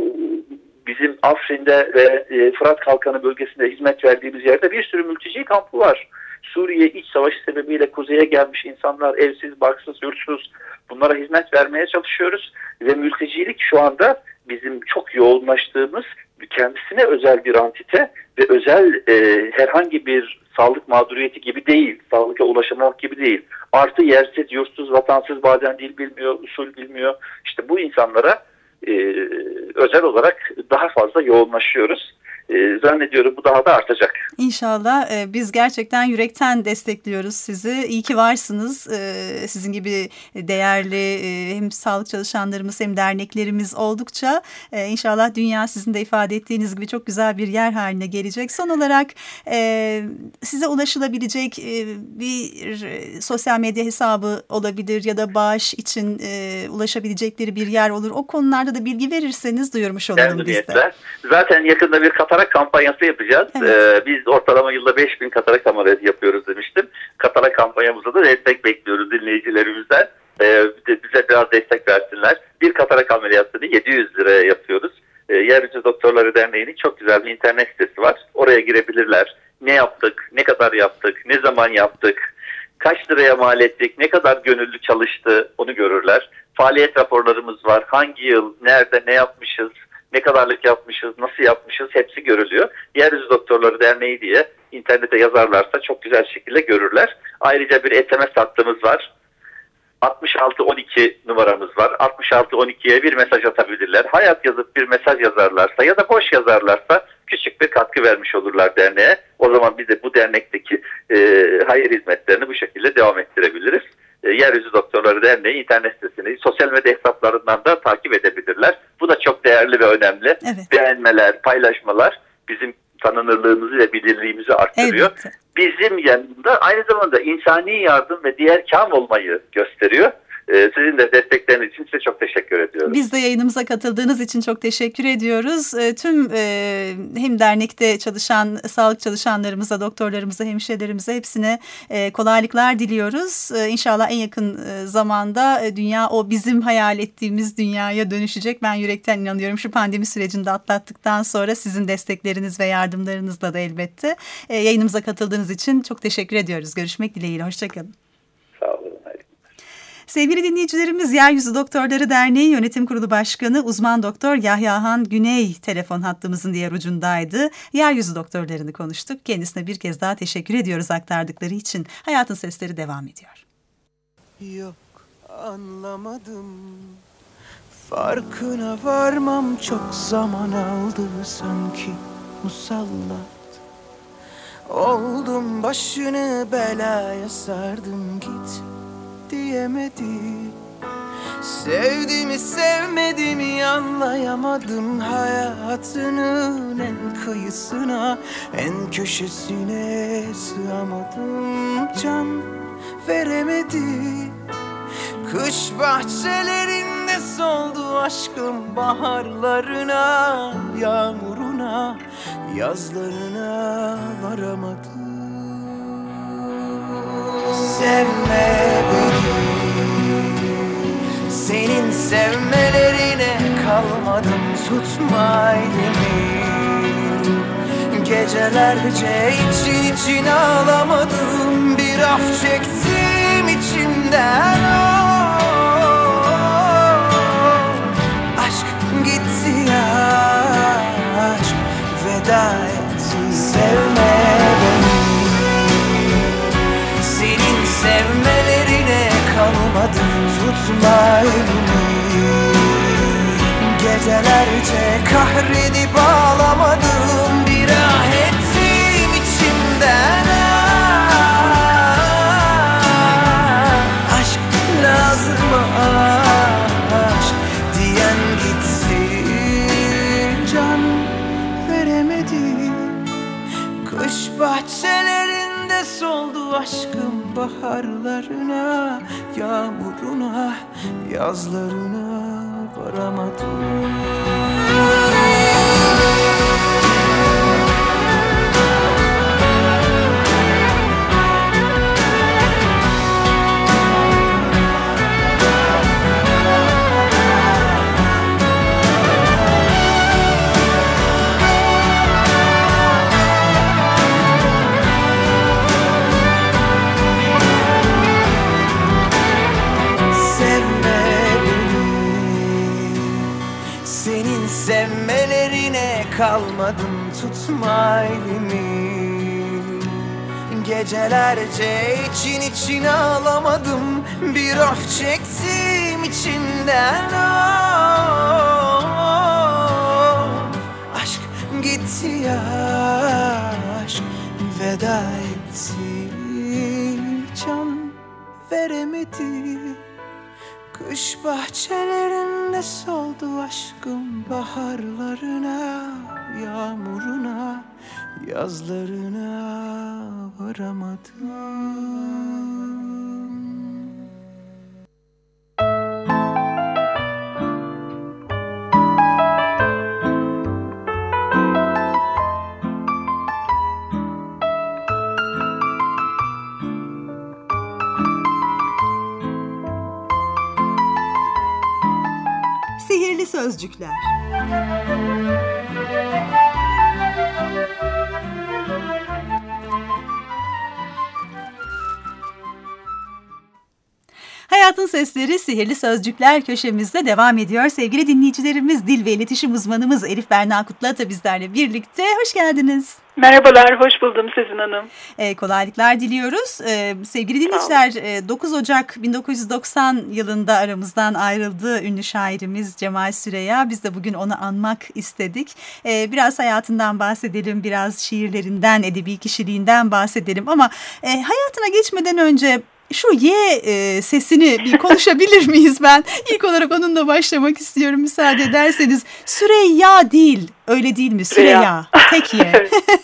bizim Afrin'de ve e, Fırat Kalkanı bölgesinde hizmet verdiğimiz yerde bir sürü mülteci kampı var. Suriye iç savaşı sebebiyle kuzeye gelmiş insanlar evsiz, barksız, yurtsuz, bunlara hizmet vermeye çalışıyoruz. Ve mültecilik şu anda bizim çok yoğunlaştığımız kendisine özel bir antite ve özel e, herhangi bir sağlık mağduriyeti gibi değil, sağlığa ulaşamamak gibi değil. Artı yersiz, yurtsuz, vatansız, bazen dil bilmiyor, usul bilmiyor. İşte bu insanlara e, özel olarak daha fazla yoğunlaşıyoruz. E, zannediyorum bu daha da artacak. İnşallah. E, biz gerçekten yürekten destekliyoruz sizi. İyi ki varsınız. E, sizin gibi değerli e, hem sağlık çalışanlarımız hem derneklerimiz oldukça e, inşallah dünya sizin de ifade ettiğiniz gibi çok güzel bir yer haline gelecek. Son olarak e, size ulaşılabilecek e, bir e, sosyal medya hesabı olabilir ya da bağış için e, ulaşabilecekleri bir yer olur. O konularda da bilgi verirseniz duyurmuş olalım biz de. Zaten yakında bir katarak kampanyası yapacağız. Evet. Ee, biz ortalama yılda beş bin katarak ameliyatı yapıyoruz demiştim. Katarak kampanyamızda da destek bekliyoruz dinleyicilerimizden. Ee, bize biraz destek versinler. Bir katarak ameliyatını yedi yüz liraya yapıyoruz. Ee, Yeryüzü Doktorları Derneği'nin çok güzel bir internet sitesi var. Oraya girebilirler. Ne yaptık, ne kadar yaptık, ne zaman yaptık, kaç liraya mal ettik, ne kadar gönüllü çalıştı onu görürler. Faaliyet raporlarımız var. Hangi yıl, nerede, ne yapmışız, ne kadarlık yapmışız, nasıl yapmışız hepsi görülüyor. Yeryüzü Doktorları Derneği diye internete yazarlarsa çok güzel şekilde görürler. Ayrıca bir S M S hattımız var. altmış altı on iki numaramız var. altmış altı on ikiye bir mesaj atabilirler. Hayat yazıp bir mesaj yazarlarsa ya da boş yazarlarsa küçük bir katkı vermiş olurlar derneğe. O zaman biz de bu dernekteki e, hayır hizmetlerini bu şekilde devam ettirebiliriz. E, Yeryüzü Doktorları Derneği internet sitesini sosyal medya hesaplarından da takip edebilirler. Bu da çok değerli ve önemli. Evet. Beğenmeler, paylaşmalar bizim tanınırlığımızı ve bilinirliğimizi arttırıyor. Evet. Bizim yanında aynı zamanda insani yardım ve diğer kâm olmayı gösteriyor. Sizin de destekleriniz için size çok teşekkür ediyoruz. Biz de yayınımıza katıldığınız için çok teşekkür ediyoruz. Tüm e, hem dernekte çalışan sağlık çalışanlarımıza, doktorlarımıza, hemşirelerimize hepsine e, kolaylıklar diliyoruz. E, İnşallah en yakın e, zamanda e, dünya o bizim hayal ettiğimiz dünyaya dönüşecek. Ben yürekten inanıyorum. Şu pandemi sürecinde atlattıktan sonra sizin destekleriniz ve yardımlarınızla da elbette. E, yayınımıza katıldığınız için çok teşekkür ediyoruz. Görüşmek dileğiyle. Hoşçakalın. Sağ olun. Sevgili dinleyicilerimiz, Yeryüzü Doktorları Derneği Yönetim Kurulu Başkanı Uzman Doktor Yahyahan Güney telefon hattımızın diğer ucundaydı. Yeryüzü doktorlarını konuştuk. Kendisine bir kez daha teşekkür ediyoruz aktardıkları için. Hayatın Sesleri devam ediyor. Yok anlamadım, farkına varmam çok zaman aldı sanki musallat. Oldum başını belaya sardım git diyemedim. Sevdiğimi sevmediğimi anlayamadım. Hayatının en kıyısına, en köşesine sığamadım. Can veremedim. Kış bahçelerinde soldu aşkım, baharlarına, yağmuruna, yazlarına varamadım. Sevme beni, senin sevmelerine kalmadım, tutma elimi. Gecelerce için için ağlamadım, bir af çektim içimden. Oh, varamadım, tutma elimi. Gecelerce kahredip ağlamadım, bir ah ettim içimden. Ah, aşk lazım, aşk diyen gitsin, can veremedim. Kış bahçelerinde soldu aşkım, baharlarına, yağmuruna, yazlarına varamadım. Sevmelerine kalmadım, tutma elimi. Gecelerce için için ağlamadım, bir of çektim içimden. Of, aşk gitti ya, aşk veda etti, can veremedi. Kış bahçelerinde soldu aşkım, baharlarına, yağmuruna, yazlarına varamadım. Sihirli sözcükler. Hayatın Sesleri Sihirli Sözcükler köşemizde devam ediyor. Sevgili dinleyicilerimiz, dil ve iletişim uzmanımız Elif Berna Kutluata bizlerle birlikte. Hoş geldiniz. Merhabalar, hoş buldum Sezin Hanım. Ee, kolaylıklar diliyoruz. Ee, sevgili dinleyiciler, dokuz Ocak bin dokuz yüz doksan yılında aramızdan ayrıldı ünlü şairimiz Cemal Süreya. Biz de bugün onu anmak istedik. Ee, biraz hayatından bahsedelim, biraz şiirlerinden, edebi kişiliğinden bahsedelim. Ama e, hayatına geçmeden önce şu Y e, sesini bir konuşabilir miyiz ben? İlk olarak onunla başlamak istiyorum müsaade ederseniz. Süreyya değil, öyle değil mi? Süreyya, tek Y.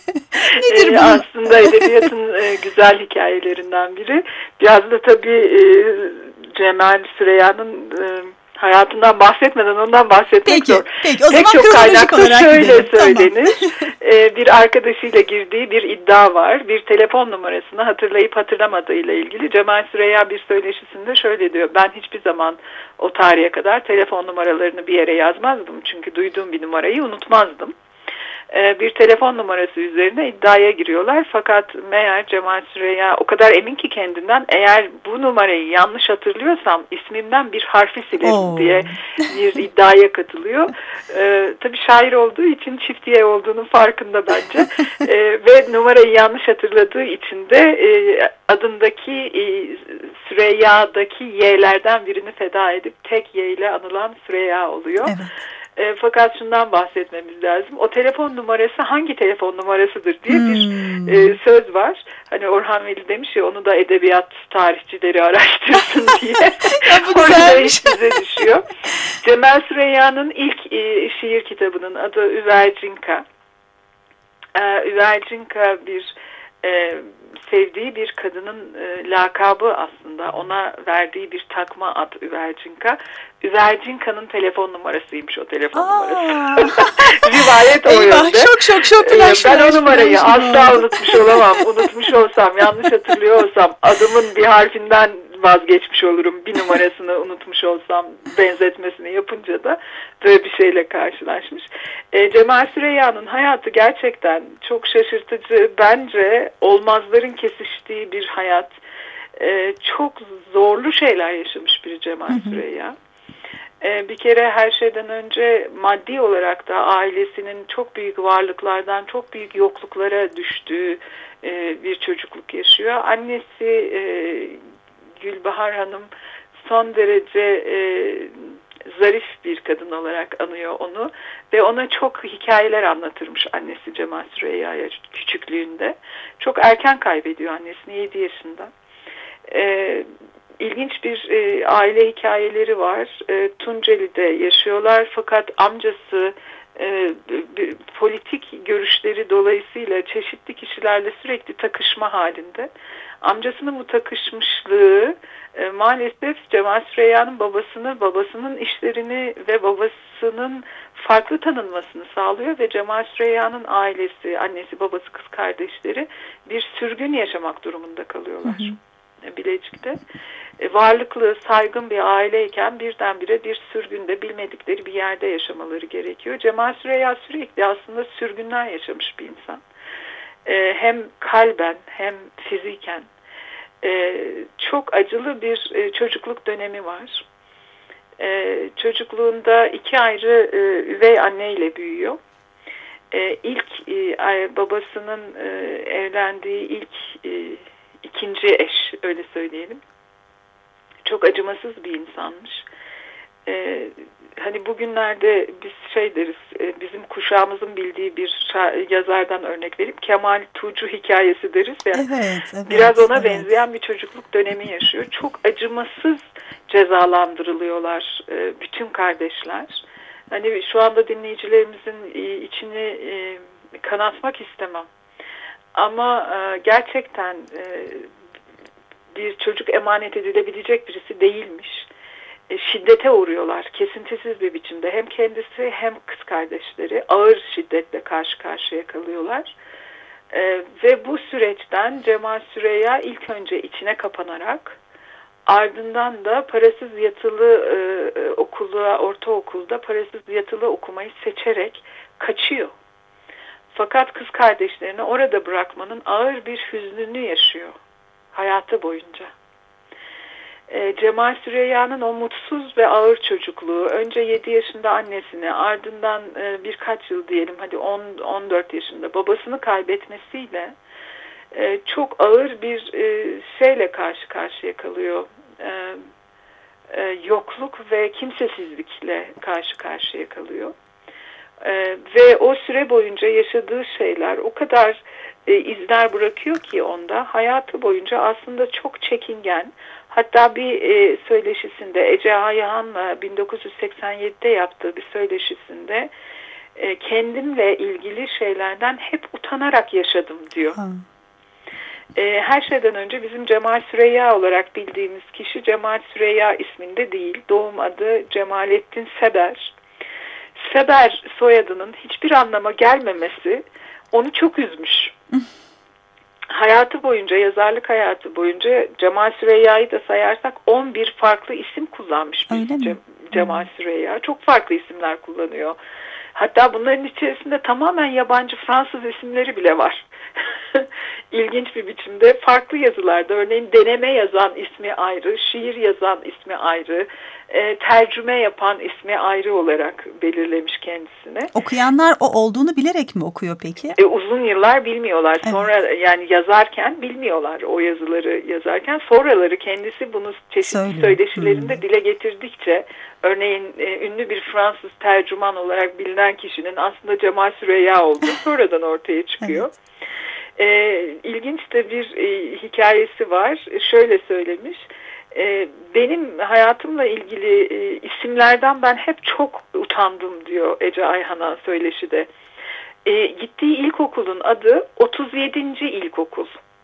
Nedir bu? Aslında edebiyatın e, güzel hikayelerinden biri. Biraz da tabii e, Cemal Süreyya'nın e, hayatından bahsetmeden ondan bahsetmek peki, zor. Peki, o Pek zaman çok kaynakta şöyle gidelim. söylenir. Tamam. ee, bir arkadaşıyla girdiği bir iddia var. Bir telefon numarasını hatırlayıp hatırlamadığıyla ilgili Cemal Süreyya bir söyleşisinde şöyle diyor. Ben hiçbir zaman o tarihe kadar telefon numaralarını bir yere yazmazdım. Çünkü duyduğum bir numarayı unutmazdım. Bir telefon numarası üzerine iddiaya giriyorlar. Fakat meğer Cemal Süreyya o kadar emin ki kendinden, eğer bu numarayı yanlış hatırlıyorsam ismimden bir harfi silerim oh. diye bir iddiaya katılıyor. Ee, tabii şair olduğu için çiftiye olduğunun farkında bence. ee, ve numarayı yanlış hatırladığı için de e, adındaki e, Süreyya'daki Y'lerden birini feda edip tek Y ile anılan Süreyya oluyor. Evet. E, fakat şundan bahsetmemiz lazım. O telefon numarası hangi telefon numarasıdır diye bir hmm. e, söz var. Hani Orhan Veli demiş ya, onu da edebiyat tarihçileri araştırsın diye. Orada iş bize düşüyor. Cemal Süreyya'nın ilk e, şiir kitabının adı Üvercinka. E, Üvercinka bir e, sevdiği bir kadının e, lakabı aslında. Ona verdiği bir takma ad Üvercinka. Üvercinka'nın telefon numarasıymış o telefon Aa. numarası. Rivayet o yönde. Şok şok şok. Ee, ben o numarayı asla unutmuş olamam. Unutmuş olsam, yanlış hatırlıyor olsam, adımın bir harfinden vazgeçmiş olurum. Bir numarasını unutmuş olsam, benzetmesini yapınca da böyle bir şeyle karşılaşmış. E, Cemal Süreyya'nın hayatı gerçekten çok şaşırtıcı. Bence olmazların kesiştiği bir hayat. E, çok zorlu şeyler yaşamış biri Cemal Süreyya. Bir kere her şeyden önce maddi olarak da ailesinin çok büyük varlıklardan çok büyük yokluklara düştüğü bir çocukluk yaşıyor. Annesi Gülbahar Hanım son derece e, zarif bir kadın olarak anıyor onu ve ona çok hikayeler anlatırmış annesi Cemal Süreyya'ya küçüklüğünde. Çok erken kaybediyor annesini, yedi yaşında. E, ilginç bir e, aile hikayeleri var. E, Tunceli'de yaşıyorlar fakat amcası e, politik görüşleri dolayısıyla çeşitli kişilerle sürekli takışma halinde. Amcasının bu takışmışlığı e, maalesef Cemal Süreyya'nın babasını, babasının işlerini ve babasının farklı tanınmasını sağlıyor ve Cemal Süreyya'nın ailesi, annesi, babası, kız kardeşleri bir sürgün yaşamak durumunda kalıyorlar. Hı hı. Bilecik'te. E, varlıklı, saygın bir aileyken birdenbire bir sürgünde, bilmedikleri bir yerde yaşamaları gerekiyor. Cemal Süreyya sürekli aslında sürgünler yaşamış bir insan. E, hem kalben hem fiziken e, çok acılı bir e, çocukluk dönemi var. E, çocukluğunda iki ayrı e, üvey anneyle büyüyor. E, ilk e, babasının e, evlendiği ilk e, ikinci eş, öyle söyleyelim. Çok acımasız bir insanmış. Ee, hani bugünlerde biz şey deriz, e, bizim kuşağımızın bildiği bir yazardan örnek verip Kemal Tuğcu hikayesi deriz ya. Evet, evet, biraz ona evet. benzeyen bir çocukluk dönemi yaşıyor. Çok acımasız cezalandırılıyorlar e, bütün kardeşler. Hani şu anda dinleyicilerimizin içini e, kanatmak istemem. Ama e, gerçekten e, bir çocuk emanet edilebilecek birisi değilmiş. E, şiddete uğruyorlar kesintisiz bir biçimde. Hem kendisi hem kız kardeşleri ağır şiddetle karşı karşıya kalıyorlar. E, ve bu süreçten Cemal Süreyya ilk önce içine kapanarak ardından da parasız yatılı e, okula, ortaokulda parasız yatılı okumayı seçerek kaçıyor. Fakat kız kardeşlerini orada bırakmanın ağır bir hüznünü yaşıyor hayatı boyunca. E, Cemal Süreyya'nın o mutsuz ve ağır çocukluğu, önce yedi yaşında annesini, ardından e, birkaç yıl diyelim, hadi on on dört yaşında babasını kaybetmesiyle e, çok ağır bir e, şeyle karşı karşıya kalıyor. E, e, yokluk ve kimsesizlikle karşı karşıya kalıyor. Ee, ve o süre boyunca yaşadığı şeyler o kadar e, izler bırakıyor ki onda, hayatı boyunca aslında çok çekingen. Hatta bir e, söyleşisinde, Ece Ayhan'la bin dokuz yüz seksen yedide yaptığı bir söyleşisinde e, kendimle ilgili şeylerden hep utanarak yaşadım diyor. Hmm. E, her şeyden önce bizim Cemal Süreyya olarak bildiğimiz kişi Cemal Süreyya isminde değil. Doğum adı Cemalettin Seber. Seber soyadının hiçbir anlama gelmemesi onu çok üzmüş. Hayatı boyunca, yazarlık hayatı boyunca Cemal Süreyya'yı da sayarsak on bir farklı isim kullanmış bir Cem, Cemal Süreyya. Çok farklı isimler kullanıyor. Hatta bunların içerisinde tamamen yabancı Fransız isimleri bile var. İlginç bir biçimde farklı yazılarda, örneğin deneme yazan ismi ayrı, şiir yazan ismi ayrı, e, tercüme yapan ismi ayrı olarak belirlemiş kendisine. Okuyanlar o olduğunu bilerek mi okuyor peki? E, uzun yıllar bilmiyorlar. Evet. Sonra yani yazarken bilmiyorlar, o yazıları yazarken. Sonraları kendisi bunu çeşitli Söylüyor. söyleşilerinde hmm. dile getirdikçe, örneğin e, ünlü bir Fransız tercüman olarak bilinen kişinin aslında Cemal Süreyya olduğu sonradan ortaya çıkıyor. Evet. E, ilginç de bir e, hikayesi var. Şöyle söylemiş. E, benim hayatımla ilgili e, isimlerden ben hep çok utandım diyor Ece Ayhan'a söyleşide. E, gittiği ilkokulun adı otuz yedinci İlkokul.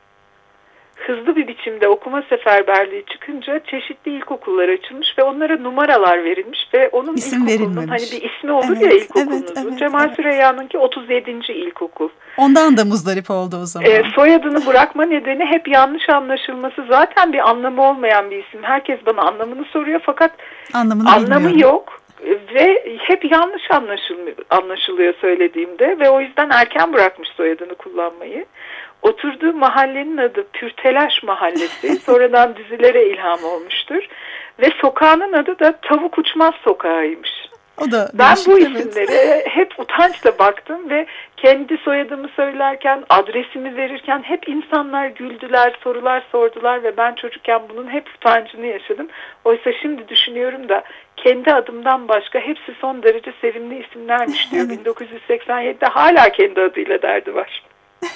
Hızlı bir biçimde okuma seferberliği çıkınca çeşitli ilkokullar açılmış ve onlara numaralar verilmiş ve onun İsim ilkokulunun hani bir ismi olur evet, ya ilkokulunuzun. Evet, evet, Cemal evet. Süreyya'nınki otuz yedinci İlkokul. Ondan da muzdarip oldu o zaman. E, soyadını bırakma nedeni hep yanlış anlaşılması. Zaten bir anlamı olmayan bir isim. Herkes bana anlamını soruyor fakat Anlamını anlamı bilmiyorum. yok. Ve hep yanlış anlaşılıyor söylediğimde ve o yüzden erken bırakmış soyadını kullanmayı. Oturduğu mahallenin adı Pürtelaş Mahallesi. Sonradan dizilere ilham olmuştur. Ve sokağının adı da Tavuk Uçmaz Sokağı'ymış. O da ben değişik, bu evet. isimlere hep utançla baktım ve kendi soyadımı söylerken, adresimi verirken hep insanlar güldüler, sorular sordular ve ben çocukken bunun hep utancını yaşadım. Oysa şimdi düşünüyorum da kendi adımdan başka hepsi son derece sevimli isimlermiş diyor. bin dokuz yüz seksen yedide hala kendi adıyla derdi var.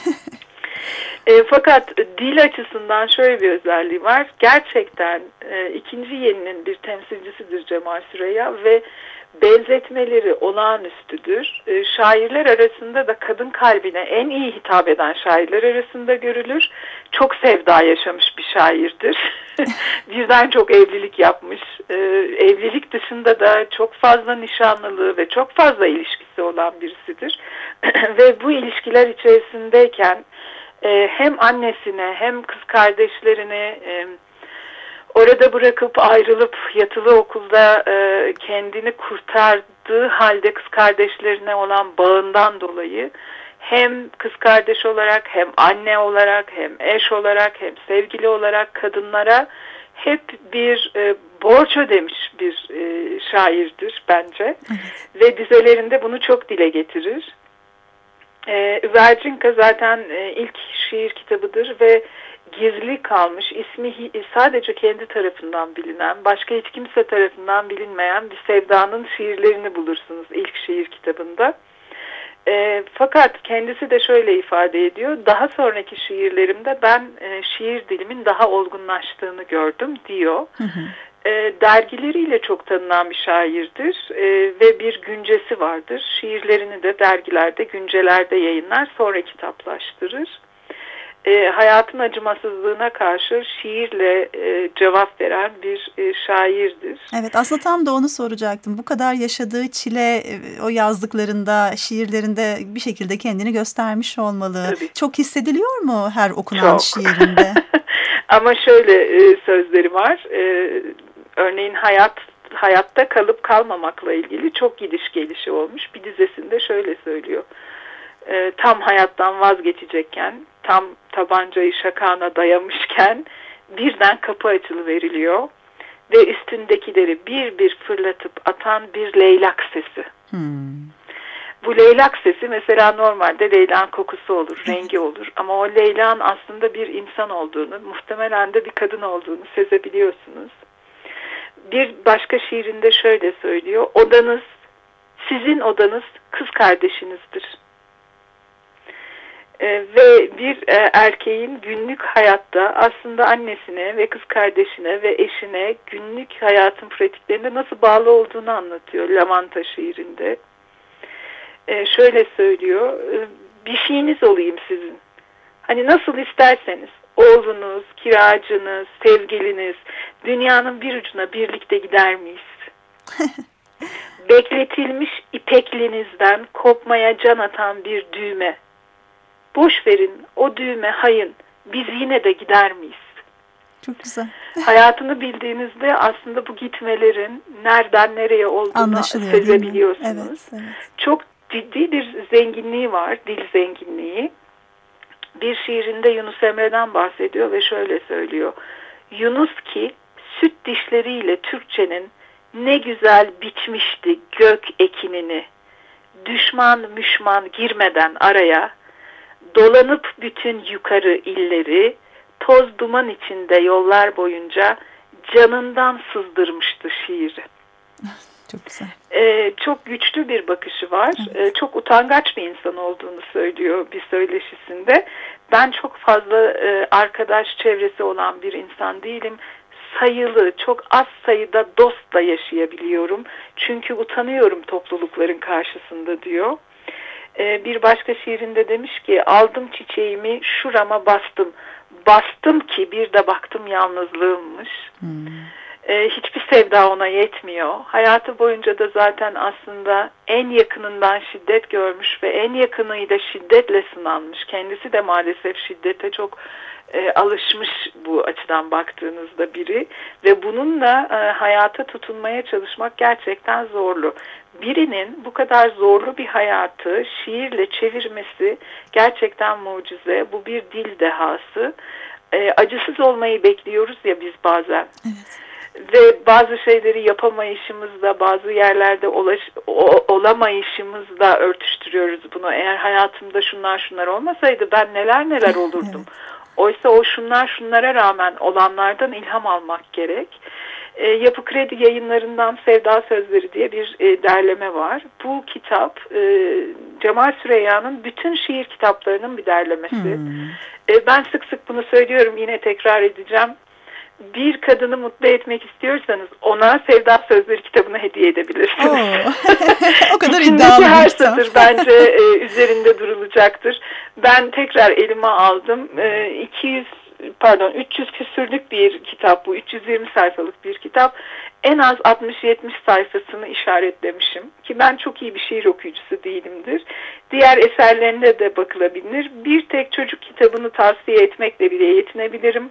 E, fakat dil açısından şöyle bir özelliği var. Gerçekten e, ikinci yeninin bir temsilcisidir Cemal Süreyya ve benzetmeleri olağanüstüdür. E, şairler arasında da kadın kalbine en iyi hitap eden şairler arasında görülür. Çok sevda yaşamış bir şairdir. Birden çok evlilik yapmış. E, evlilik dışında da çok fazla nişanlılığı ve çok fazla ilişkisi olan birisidir. Ve bu ilişkiler içerisindeyken e, hem annesine hem kız kardeşlerine e, orada bırakıp ayrılıp yatılı okulda e, kendini kurtardığı halde kız kardeşlerine olan bağından dolayı hem kız kardeş olarak hem anne olarak hem eş olarak hem sevgili olarak kadınlara hep bir e, borç ödemiş bir e, şairdir bence. Evet. Ve dizelerinde bunu çok dile getirir. E, Üvercinka zaten e, ilk şiir kitabıdır ve gizli kalmış, ismi sadece kendi tarafından bilinen, başka hiç kimse tarafından bilinmeyen bir sevdanın şiirlerini bulursunuz ilk şiir kitabında. E, fakat kendisi de şöyle ifade ediyor, daha sonraki şiirlerimde ben e, şiir dilimin daha olgunlaştığını gördüm diyor. Hı hı. E, dergileriyle çok tanınan bir şairdir e, ve bir güncesi vardır. Şiirlerini de dergilerde, güncelerde yayınlar, sonra kitaplaştırır. E, hayatın acımasızlığına karşı şiirle e, cevap veren bir e, şairdir. Evet, aslında tam da onu soracaktım. Bu kadar yaşadığı çile e, o yazdıklarında, şiirlerinde bir şekilde kendini göstermiş olmalı. Tabii. Çok hissediliyor mu her okunan çok. şiirinde? Ama şöyle e, sözleri var. E, örneğin hayat hayatta kalıp kalmamakla ilgili çok gidiş gelişi olmuş. Bir dizesinde şöyle söylüyor. E, tam hayattan vazgeçecekken, tam tabancayı şakağına dayamışken birden kapı açılıveriliyor ve üstündekileri bir bir fırlatıp atan bir leylak sesi. Hmm. Bu leylak sesi mesela normalde leylağın kokusu olur, rengi olur ama o leylağın aslında bir insan olduğunu, muhtemelen de bir kadın olduğunu sezebiliyorsunuz. Bir başka şiirinde şöyle söylüyor, odanız, sizin odanız kız kardeşinizdir. Ee, ve bir e, erkeğin günlük hayatta aslında annesine ve kız kardeşine ve eşine günlük hayatın pratiklerinde nasıl bağlı olduğunu anlatıyor Lavanta şiirinde. Ee, şöyle söylüyor, bir şeyiniz olayım sizin. Hani nasıl isterseniz, oğlunuz, kiracınız, sevgiliniz, dünyanın bir ucuna birlikte gider miyiz? Bekletilmiş ipeklinizden kopmaya can atan bir düğme. Boş verin, o düğme hayın, biz yine de gider miyiz? Çok güzel. Hayatını bildiğinizde aslında bu gitmelerin nereden nereye olduğunu sezebiliyorsunuz. Evet, evet. Çok ciddi bir zenginliği var, dil zenginliği. Bir şiirinde Yunus Emre'den bahsediyor ve şöyle söylüyor. Yunus ki süt dişleriyle Türkçenin ne güzel biçmişti gök ekinini. Düşman müşman girmeden araya, dolanıp bütün yukarı illeri, toz duman içinde yollar boyunca canından sızdırmıştı şiiri. Çok güzel. Ee, çok güçlü bir bakışı var. Evet. Ee, çok utangaç bir insan olduğunu söylüyor bir söyleşisinde. Ben çok fazla e, arkadaş çevresi olan bir insan değilim. Sayılı, çok az sayıda dostla yaşayabiliyorum. Çünkü utanıyorum toplulukların karşısında diyor. Ee, bir başka şiirinde demiş ki, aldım çiçeğimi şurama bastım. Bastım ki bir de baktım yalnızlığımmış. Hmm. Ee, hiçbir sevda ona yetmiyor. Hayatı boyunca da zaten aslında en yakınından şiddet görmüş ve en yakınıyla şiddetle sınanmış. Kendisi de maalesef şiddete çok e, alışmış bu açıdan baktığınızda biri. Ve bununla e, hayata tutunmaya çalışmak gerçekten zorlu. Birinin bu kadar zorlu bir hayatı şiirle çevirmesi gerçekten mucize. Bu bir dil dehası. E, acısız olmayı bekliyoruz ya biz bazen. Evet. Ve bazı şeyleri yapamayışımızla, bazı yerlerde olaş, o, olamayışımızla örtüştürüyoruz bunu. Eğer hayatımda şunlar şunlar olmasaydı ben neler neler olurdum. Evet. Oysa o şunlar şunlara rağmen olanlardan ilham almak gerek. E, Yapı Kredi Yayınlarından Sevda Sözleri diye bir e, derleme var. Bu kitap e, Cemal Süreyya'nın bütün şiir kitaplarının bir derlemesi. Hmm. E, ben sık sık bunu söylüyorum, yine tekrar edeceğim. Bir kadını mutlu etmek istiyorsanız ona Sevda Sözleri kitabını hediye edebilirsiniz. O kadar iddialı bir her kitap. satır bence e, üzerinde durulacaktır. Ben tekrar elime aldım. E, iki yüz pardon üç yüz küsürlük bir kitap bu. üç yüz yirmi sayfalık bir kitap. En az altmış yetmiş sayfasını işaretlemişim. Ki ben çok iyi bir şiir okuyucusu değilimdir. Diğer eserlerine de bakılabilir. Bir tek çocuk kitabını tavsiye etmekle bile yetinebilirim.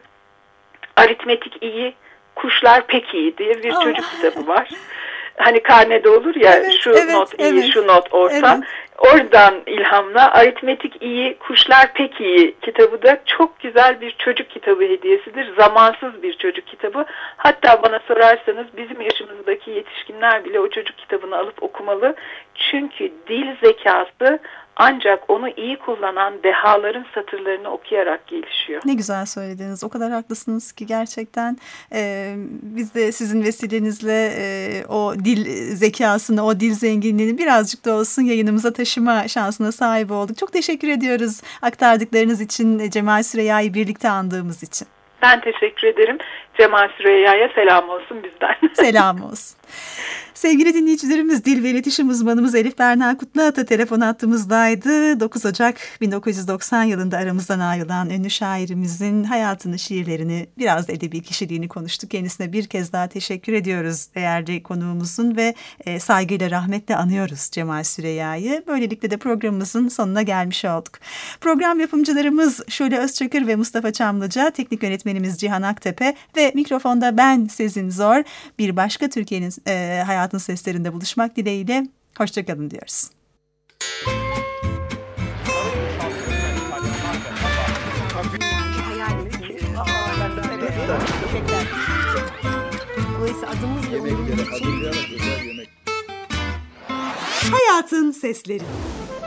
Aritmetik iyi, kuşlar pek iyi diye bir oh. çocuk kitabı var. Hani karnede olur ya, evet, şu evet, not iyi, evet. şu not orta. Evet. Oradan ilhamla Aritmetik iyi, kuşlar pek iyi kitabı da çok güzel bir çocuk kitabı hediyesidir. Zamansız bir çocuk kitabı. Hatta bana sorarsanız bizim yaşımızdaki yetişkinler bile o çocuk kitabını alıp okumalı. Çünkü dil zekası ancak onu iyi kullanan dehaların satırlarını okuyarak gelişiyor. Ne güzel söylediniz. O kadar haklısınız ki gerçekten e, biz de sizin vesilenizle e, o dil zekasını, o dil zenginliğini birazcık da olsun yayınımıza taşıma şansına sahip olduk. Çok teşekkür ediyoruz aktardıklarınız için, Cemal Süreyya'yı birlikte andığımız için. Ben teşekkür ederim. Cemal Süreyya'ya selam olsun bizden. Selam olsun. Sevgili dinleyicilerimiz, dil ve iletişim uzmanımız Elif Berna Kutluata telefon hattımızdaydı. dokuz Ocak bin dokuz yüz doksan yılında aramızdan ayrılan ünlü şairimizin hayatını, şiirlerini, biraz da edebi kişiliğini konuştuk. Kendisine bir kez daha teşekkür ediyoruz değerli konuğumuzun ve e, saygıyla, rahmetle anıyoruz Cemal Süreyya'yı. Böylelikle de programımızın sonuna gelmiş olduk. Program yapımcılarımız Şule Özçakır ve Mustafa Çamlıca, teknik yönetmenimiz Cihan Aktepe ve mikrofonda ben Sezin Zor. Bir başka Türkiye'nin e, hayatı seslerinde buluşmak dileğiyle. Hoşçakalın diyoruz. Hayatın sesleri.